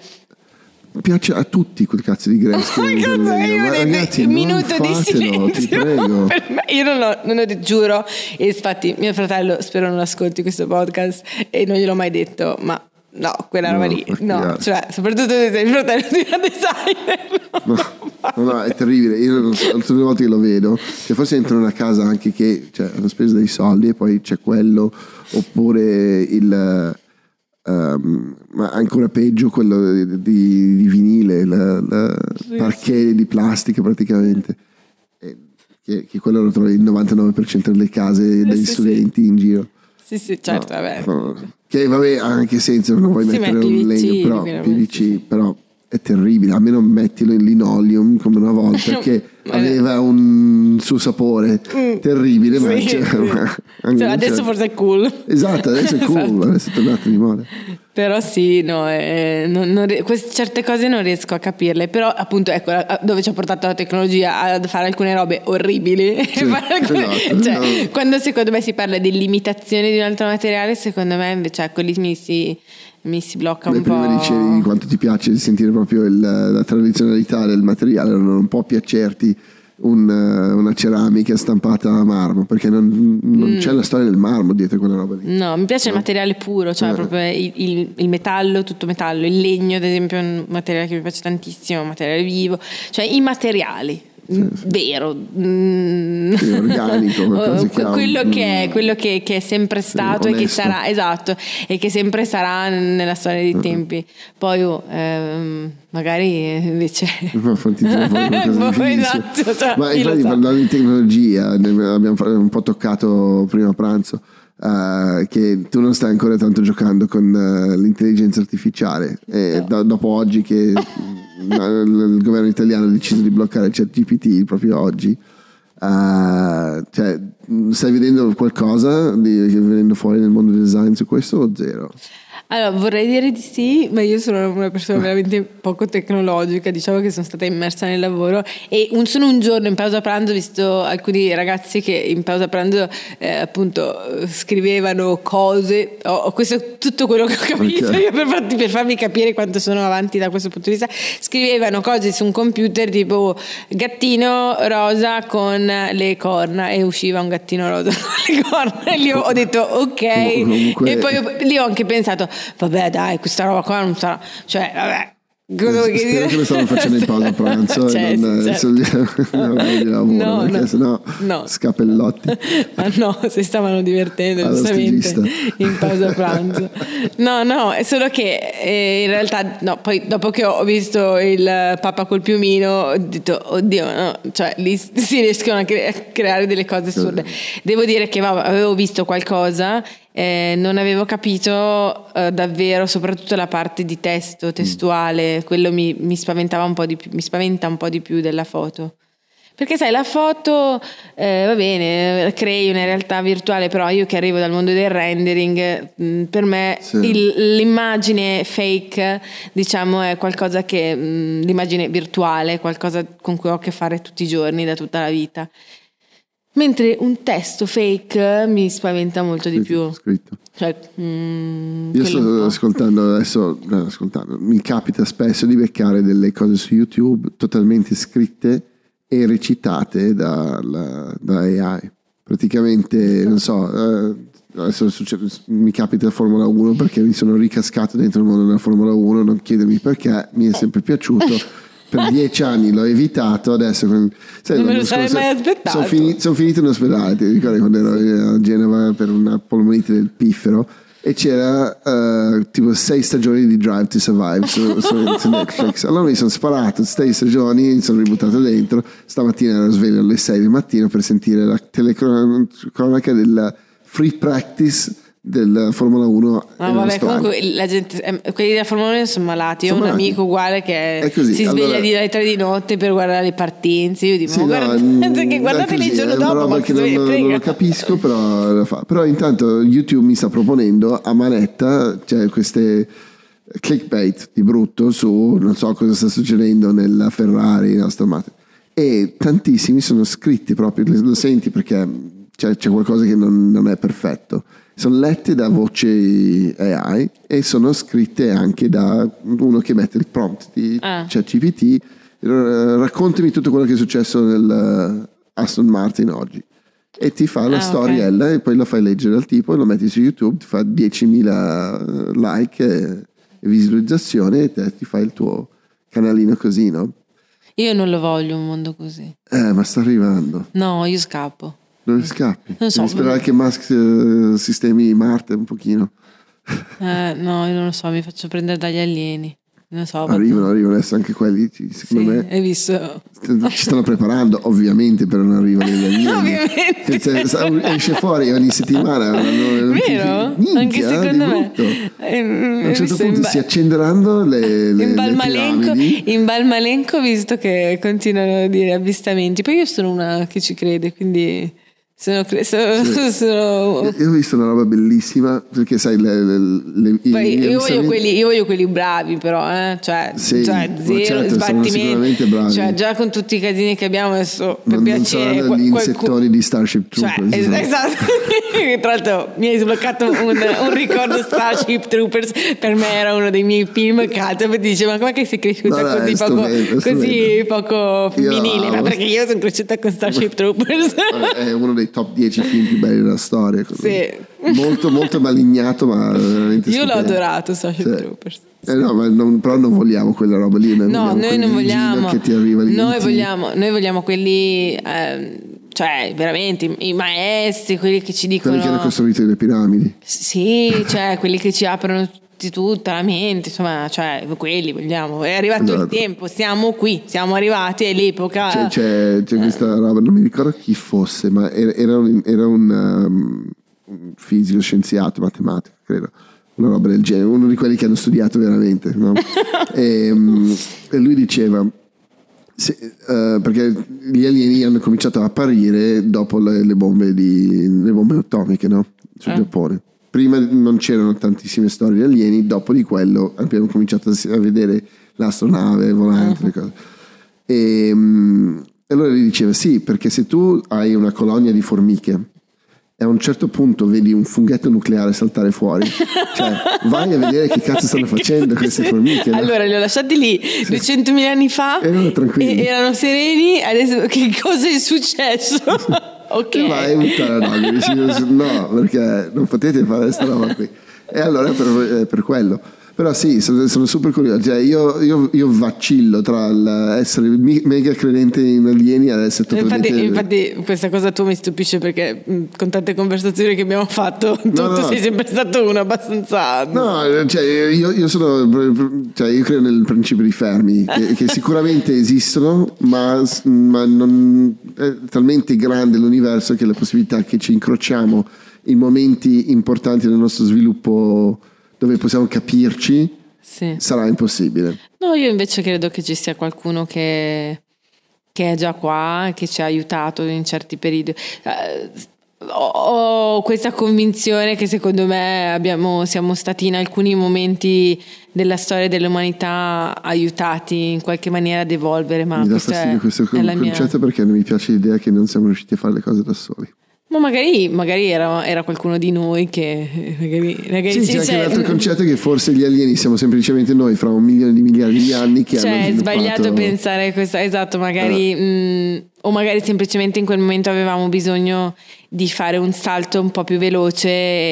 Piace a tutti quel cazzo di grass oh, che cazzo, io ma ragazzi, un minuto fatelo, di silenzio ti prego. Per me, io non ho, non ho detto, giuro, e infatti mio fratello spero non ascolti questo podcast e non gliel'ho mai detto, ma no, quella roba no, lì no, cioè soprattutto se sei il fratello di una designer no, no, no, è terribile. Io tutte le volte che lo vedo, che forse entro in una casa anche che cioè, hanno speso dei soldi e poi c'è quello, oppure il um, ma ancora peggio quello di, di, di vinile, la, la sì, parquet sì. di plastica praticamente, e, che, che quello lo trovi il novantanove per cento delle case degli sì, studenti sì. in giro. Sì, sì, certo, no, vabbè. No. Che vabbè, ha anche senso, non vuoi sì, mettere un legno, però P V C, però è terribile, almeno mettilo in linoleum come una volta, che aveva un suo sapore mm. terribile, ma, sì, sì. ma cioè, adesso forse è cool. Esatto, adesso è cool, esatto. Adesso è tornato di moda. Però sì, no, eh, non, non, queste, certe cose non riesco a capirle, però appunto ecco dove ci ha portato la tecnologia a fare alcune robe orribili. Sì, alcune, esatto, cioè, no. Quando secondo me si parla dell'imitazione di un altro materiale, secondo me invece ecco lì mi si... mi si blocca Beh, un prima po'. Prima dicevi quanto ti piace sentire proprio il, la tradizionalità del materiale, non può piacerti un, una ceramica stampata a marmo, perché non, non mm. c'è la storia del marmo dietro quella roba lì. No, mi piace no. il materiale puro, cioè eh. proprio il, il, il metallo, tutto metallo, il legno ad esempio è un materiale che mi piace tantissimo, un materiale vivo, cioè i materiali. Sì, sì. Vero, mm. sì, organico, quello, che è, quello che, che è sempre stato sì, e che sarà, esatto, e che sempre sarà nella storia dei uh-huh. tempi. Poi oh, ehm, magari invece esatto, cioè, ma infatti so. Parlando di tecnologia abbiamo un po' toccato prima a pranzo uh, che tu non stai ancora tanto giocando con uh, l'intelligenza artificiale e no. do- dopo oggi che il governo italiano ha deciso di bloccare ChatGPT proprio oggi, uh, cioè, stai vedendo qualcosa di, venendo fuori nel mondo del design su questo o zero? Allora vorrei dire di sì, ma io sono una persona veramente poco tecnologica, diciamo che sono stata immersa nel lavoro e un, solo un giorno in pausa pranzo ho visto alcuni ragazzi che in pausa pranzo eh, appunto scrivevano cose, ho, ho questo è tutto quello che ho capito okay. io per, farti, per farmi capire quanto sono avanti da questo punto di vista, scrivevano cose su un computer tipo gattino rosa con le corna e usciva un gattino rosa con le corna e lì ho detto ok comunque... e poi ho, lì ho anche pensato vabbè dai questa roba qua non sarà, cioè vabbè spero che, dire? Che lo stanno facendo in pausa pranzo cioè, non, certo. non, non lavoro, no, no, sennò no. Scappellotti ma no, si stavano divertendo giustamente in pausa pranzo no no è solo che eh, in realtà no, poi dopo che ho visto il Papa col piumino ho detto oddio no, cioè lì si riescono a, cre- a creare delle cose assurde. Devo dire che vabbè, avevo visto qualcosa. Eh, non avevo capito eh, davvero, soprattutto la parte di testo, testuale, mm. quello mi, mi spaventava un po' di più, mi spaventa un po' di più della foto. Perché sai, la foto eh, va bene, crei una realtà virtuale, però io che arrivo dal mondo del rendering, mh, per me sì. il, l'immagine fake, diciamo, è qualcosa che mh, l'immagine virtuale, qualcosa con cui ho a che fare tutti i giorni, da tutta la vita. Mentre un testo fake mi spaventa molto scritto, di più. Scritto. Cioè, mm, io sto ascoltando adesso, no, ascoltando, mi capita spesso di beccare delle cose su YouTube totalmente scritte e recitate da, la, da A I. Praticamente, non so, eh, adesso succede, mi capita la Formula uno perché mi sono ricascato dentro il mondo della Formula uno, non chiedermi perché, mi è sempre piaciuto. Per dieci anni l'ho evitato, adesso sai, non me lo sarei mai aspettato. Sono finito, sono finito in ospedale, ti ricordi quando ero a Genova per una polmonite del piffero e c'era uh, tipo sei stagioni di Drive to Survive su, su, su Netflix. Allora mi sono sparato sei stagioni, mi sono ributtato dentro, stamattina ero sveglio alle sei del mattino per sentire la telecronaca del free practice della Formula uno. No, vabbè, comunque la gente, eh, quelli della Formula uno sono malati. Io ho un malati. amico uguale che si sveglia allora, di alle tre di notte per guardare le partenze. Io dico, sì, guarda, no, che guardateli il giorno dopo. Ma che non, non lo capisco, però lo fa. Però intanto YouTube mi sta proponendo a manetta, cioè queste clickbait di brutto su non so cosa sta succedendo nella Ferrari, no, e tantissimi sono scritti proprio, lo senti perché c'è, c'è qualcosa che non, non è perfetto. Sono lette da voce A I e sono scritte anche da uno che mette il prompt di ah. ChatGPT. Raccontami tutto quello che è successo nel Aston Martin oggi e ti fa la ah, storiella okay. e poi la fai leggere al tipo e lo metti su YouTube, ti fa diecimila like e, e visualizzazione e te ti fai il tuo canalino così, no? Io non lo voglio un mondo così. Eh, ma sta arrivando. No, io scappo. Dove scappi? Non so, devi sperare che Musk uh, sistemi Marte un pochino. Eh, no, io non lo so, mi faccio prendere dagli alieni. non so. Arrivano, arrivano adesso anche quelli, secondo sì, me. Hai visto? Ci stanno preparando, ovviamente, per non arrivare gli alieni. Ovviamente. Cioè, esce fuori ogni settimana. Vero? Minchia, anche secondo me. Eh, a un certo punto ba- si accenderanno le, le, in Balmalenco, le in Balmalenco ho visto che continuano a dire avvistamenti. Poi io sono una che ci crede, quindi sono, sono, sì. sono... Io ho visto una roba bellissima, perché sai le, le, le, Poi, io, voglio quelli, io voglio quelli bravi, però eh? cioè, sì, cioè zero certo, sbattimenti, bravi. Cioè già con tutti i casini che abbiamo adesso, per non, piacere, non saranno gli qualcuno... insettori di Starship Troopers, cioè, es- esatto. Tra l'altro mi hai sbloccato un, un ricordo. Starship Troopers per me era uno dei miei film cult, e dice ma com'è che sei cresciuta no, così, poco, stupendo, così poco femminile? Io, ma perché io sono cresciuta con Starship Troopers. È uno dei top dieci film più belli della storia, sì. molto molto malignato, ma veramente io stupendo. L'ho adorato Starship sì. Troopers. Eh no, ma non, però non vogliamo quella roba lì. Noi no, noi non vogliamo. Che ti arriva lì noi, vogliamo noi vogliamo quelli, eh, cioè veramente i, i maestri, quelli che ci dicono. Quelli che hanno costruito le piramidi. Sì, cioè quelli che ci aprono tutta la mente, insomma, cioè quelli vogliamo. È arrivato esatto. il tempo, siamo qui, siamo arrivati all'epoca. C'è, c'è, c'è questa roba, non mi ricordo chi fosse, ma era, era un, era un um, fisico, scienziato, matematico, credo. Una roba del genere, uno di quelli che hanno studiato veramente, no? e, um, e lui diceva se, uh, perché gli alieni hanno cominciato a apparire dopo le, le bombe di le bombe atomiche, no? Sul eh. Giappone. Prima non c'erano tantissime storie di alieni, dopo di quello abbiamo cominciato a vedere l'astronave volante, uh-huh. le cose. E, um, e allora lui diceva sì, perché se tu hai una colonia di formiche e a un certo punto vedi un funghetto nucleare saltare fuori, cioè vai a vedere che cazzo stanno facendo queste formiche, no? Allora li ho lasciati lì sì. duecentomila anni fa, erano tranquilli, e erano sereni. Adesso che cosa è successo? Ok, e vai a buttare la doglia, dici, no, perché non potete fare questa roba qui. E allora per, per quello. Però sì, sono, sono super curioso, cioè io, io, io vacillo tra l'essere mega credente in alieni e essere totalmente... Infatti, infatti questa cosa tu mi stupisce, perché con tante conversazioni che abbiamo fatto tu, no, no. tu sei sempre stato uno abbastanza... No, cioè io, io sono... Cioè io credo nel principio di Fermi, che, che sicuramente esistono, ma, ma non è talmente grande l'universo che la possibilità che ci incrociamo in momenti importanti del nostro sviluppo dove possiamo capirci sì. sarà impossibile. No, io invece credo che ci sia qualcuno che, che è già qua, che ci ha aiutato in certi periodi. Uh, ho, ho questa convinzione che secondo me abbiamo, siamo stati in alcuni momenti della storia dell'umanità aiutati in qualche maniera ad evolvere, ma mi dà fastidio questo concetto mia... perché non mi piace l'idea che non siamo riusciti a fare le cose da soli. Ma magari, magari era, era qualcuno di noi che magari, magari sì, c'è anche un altro concetto, che forse gli alieni siamo semplicemente noi fra un milione di miliardi di anni che cioè, hanno sviluppato... Cioè è sbagliato pensare questo, esatto, magari eh. mh, o magari semplicemente in quel momento avevamo bisogno di fare un salto un po' più veloce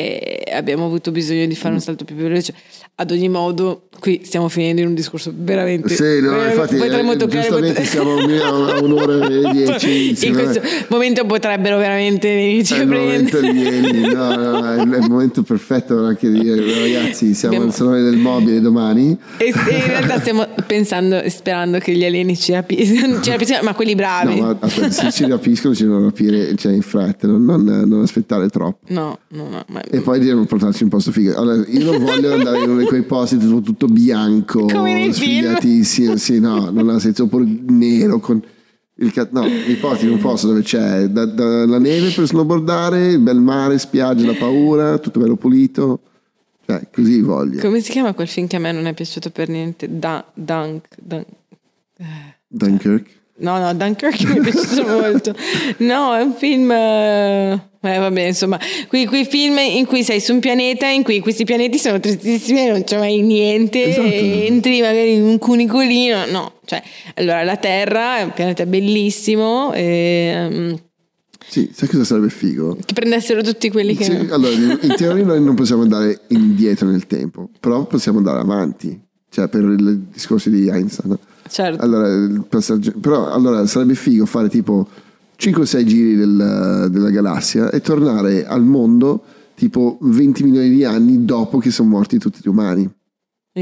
e abbiamo avuto bisogno di fare un salto più veloce. Ad ogni modo, qui stiamo finendo in un discorso veramente... Sì, no, infatti, potremmo toccare... Giustamente siamo a un'ora e dieci. In questo momento potrebbero veramente venirci a prendere. No, no, è il momento perfetto per anche dire, ragazzi, siamo Abbiamo... al Salone del Mobile domani. E in realtà stiamo pensando e sperando che gli alieni ci rapiscano, ci rapiscano, ma quelli bravi. No, ma aspetta, se ci rapiscono ci devono rapire, cioè in fretta, non, non, non aspettare troppo. No, no, no. Ma... E poi devono portarci un posto figo. Allora, io non voglio andare in uno di quei posti tutto, tutto bianco, sfigatissimo, sì, no, non ha senso, oppure nero con il cat- no, mi porti in un posto dove c'è da, da, la neve per snowboardare, il bel mare, spiagge, la paura, tutto bello pulito, cioè così voglio. Come si chiama quel film che a me non è piaciuto per niente? Da, Dunk, Dunk eh, Dunkirk? No, no, Dunkirk mi è piaciuto molto. No, è un film... Eh, vabbè, insomma, quei, quei film in cui sei su un pianeta, in cui questi pianeti sono tristissimi e non c'è mai niente, esatto. E entri magari in un cunicolino, no. Cioè, allora, la Terra è un pianeta bellissimo e... Um, sì, sai cosa sarebbe figo? Che prendessero tutti quelli che... Sì, allora, in teoria noi non possiamo andare indietro nel tempo, però possiamo andare avanti, cioè per il discorso di Einstein, no? Certo. Allora, il passaggio, però allora sarebbe figo fare tipo cinque o sei giri del, della galassia e tornare al mondo tipo venti milioni di anni dopo che sono morti tutti gli umani. Sì.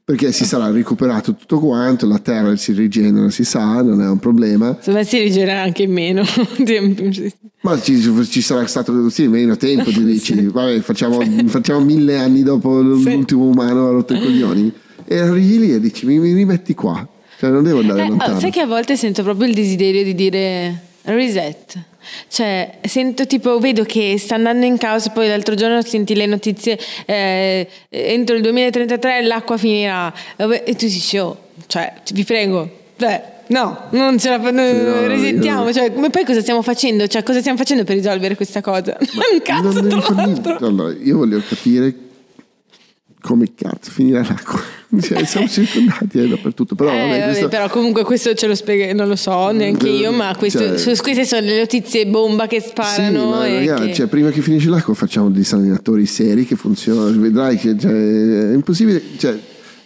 perché si sarà recuperato tutto quanto, la terra si rigenera, si sa, non è un problema. Secondo me si rigenera anche in meno tempo. Ma ci, ci sarà stato sì, meno tempo, ti dici, sì. Vabbè, facciamo, facciamo mille anni dopo l'ultimo sì. umano a rotto i coglioni, e arrivi lì e dici mi, mi rimetti qua, cioè non devo andare eh, lontano. Oh, sai che a volte sento proprio il desiderio di dire reset. Cioè sento tipo, vedo che sta andando in caos, poi l'altro giorno senti le notizie, eh, entro il duemilatrentatré l'acqua finirà, e tu dici oh, cioè vi prego, cioè no, non ce la no, no, resettiamo, no. Cioè come poi cosa stiamo facendo, cioè cosa stiamo facendo per risolvere questa cosa? Un cazzo, non fa allora io voglio capire come cazzo finirà l'acqua. Cioè, siamo circondati eh, dappertutto, però, eh, vabbè, questo... vabbè, però comunque questo ce lo spiega, non lo so neanche io, ma questo, cioè... queste sono le notizie bomba che sparano. Sì, ma, e ragazzi, che... cioè, prima che finisce l'acqua facciamo dei salinatori seri che funzionano, vedrai che cioè, è impossibile, cioè...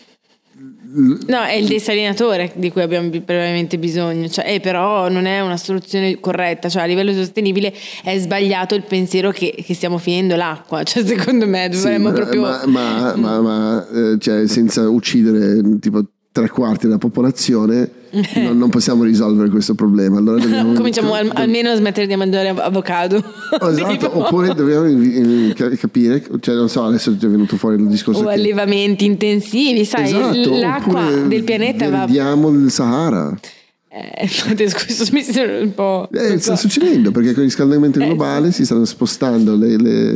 No, è il desalinatore di cui abbiamo probabilmente bisogno, cioè, eh, però non è una soluzione corretta, cioè a livello sostenibile è sbagliato il pensiero che, che stiamo finendo l'acqua, cioè secondo me dovremmo sì, ma, proprio ma, ma, ma, ma eh, cioè, senza uccidere tipo tre quarti della popolazione non, non possiamo risolvere questo problema, allora dobbiamo cominciamo al, almeno a smettere di mangiare avocado. Oh, esatto, oppure dobbiamo capire, cioè non so, adesso è già venuto fuori il discorso o che... allevamenti intensivi, sai, esatto, l'acqua del pianeta va, vediamo il Sahara. Eh, questo mi sembra un po'. Eh, sta so. succedendo perché con il riscaldamento globale eh, sì. si stanno spostando le, le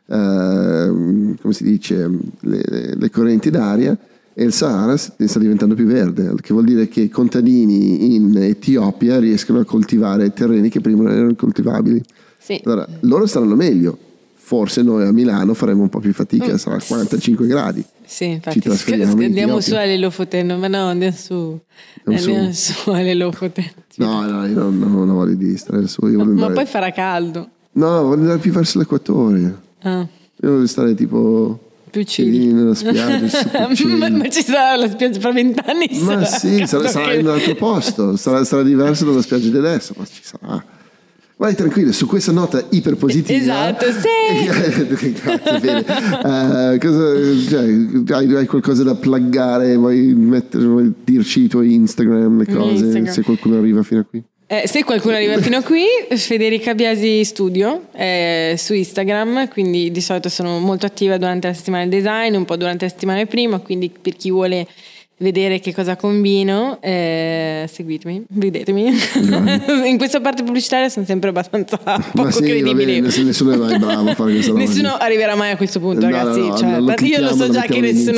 uh, come si dice le, le, le correnti d'aria e il Sahara sta diventando più verde, il che vuol dire che i contadini in Etiopia riescono a coltivare terreni che prima non erano coltivabili. Sì. Allora loro staranno meglio. Forse noi a Milano faremo un po' più fatica, sarà quarantacinque gradi. Sì, infatti. Ci trasferiamo in andiamo Etiopia. su alle Lofoten, ma no, andiamo su. Andiamo su, su alle Lofoten. No, no, io non, non, non voglio di stare su. Io voglio ma andare... poi farà caldo. No, voglio andare più verso l'equatore. Ah. Io voglio stare tipo più chill nella spiaggia. ma, ma ci sarà la spiaggia fra vent'anni? Ma sì, sarà, sarà che... in un altro posto, sarà, sarà diverso dalla spiaggia di adesso, ma ci sarà. Vai tranquillo, su questa nota iperpositiva. Esatto, sì. Grazie, bene. Uh, cosa, cioè, hai, hai qualcosa da pluggare? Vuoi, mettere, vuoi dirci i tuoi Instagram, le cose? Instagram. Se qualcuno arriva fino a qui. Eh, se qualcuno arriva fino a qui, Federica Biasi Studio eh, su Instagram, quindi di solito sono molto attiva durante la settimana del design, un po' durante la settimana prima, quindi per chi vuole vedere che cosa combino, eh, seguitemi, vedetemi. In questa parte pubblicitaria sono sempre abbastanza poco sì, credibili. Bene, nessuno è mai bravo a fare questa roba. Nessuno arriverà mai a questo punto, no, ragazzi. No, cioè, lo io lo so già che nessuno.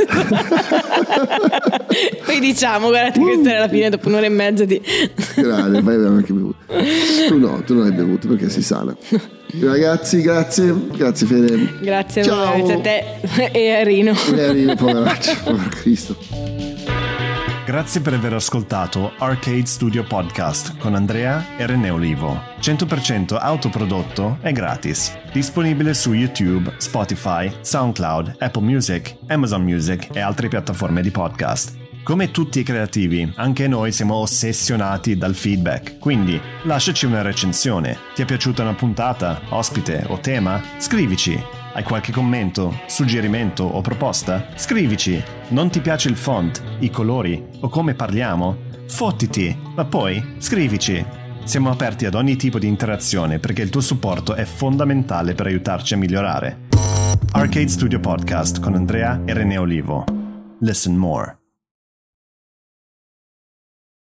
Poi diciamo, guardate, questa era la fine dopo un'ora e mezza di. Grazie, poi abbiamo anche bevuto. Tu no, tu non hai bevuto perché sei sana. Ragazzi, grazie, grazie Fede. Grazie a voi, grazie a te e a Rino. E a Rino, poveraccio, povero Cristo. Grazie per aver ascoltato Arcade Studio Podcast con Andrea e René Olivo. cento per cento autoprodotto e gratis. Disponibile su YouTube, Spotify, SoundCloud, Apple Music, Amazon Music e altre piattaforme di podcast. Come tutti i creativi, anche noi siamo ossessionati dal feedback, quindi lasciaci una recensione. Ti è piaciuta una puntata, ospite o tema? Scrivici. Hai qualche commento, suggerimento o proposta? Scrivici. Non ti piace il font, i colori o come parliamo? Fottiti, ma poi scrivici. Siamo aperti ad ogni tipo di interazione perché il tuo supporto è fondamentale per aiutarci a migliorare. Arcade Studio Podcast con Andrea e René Olivo. Listen more.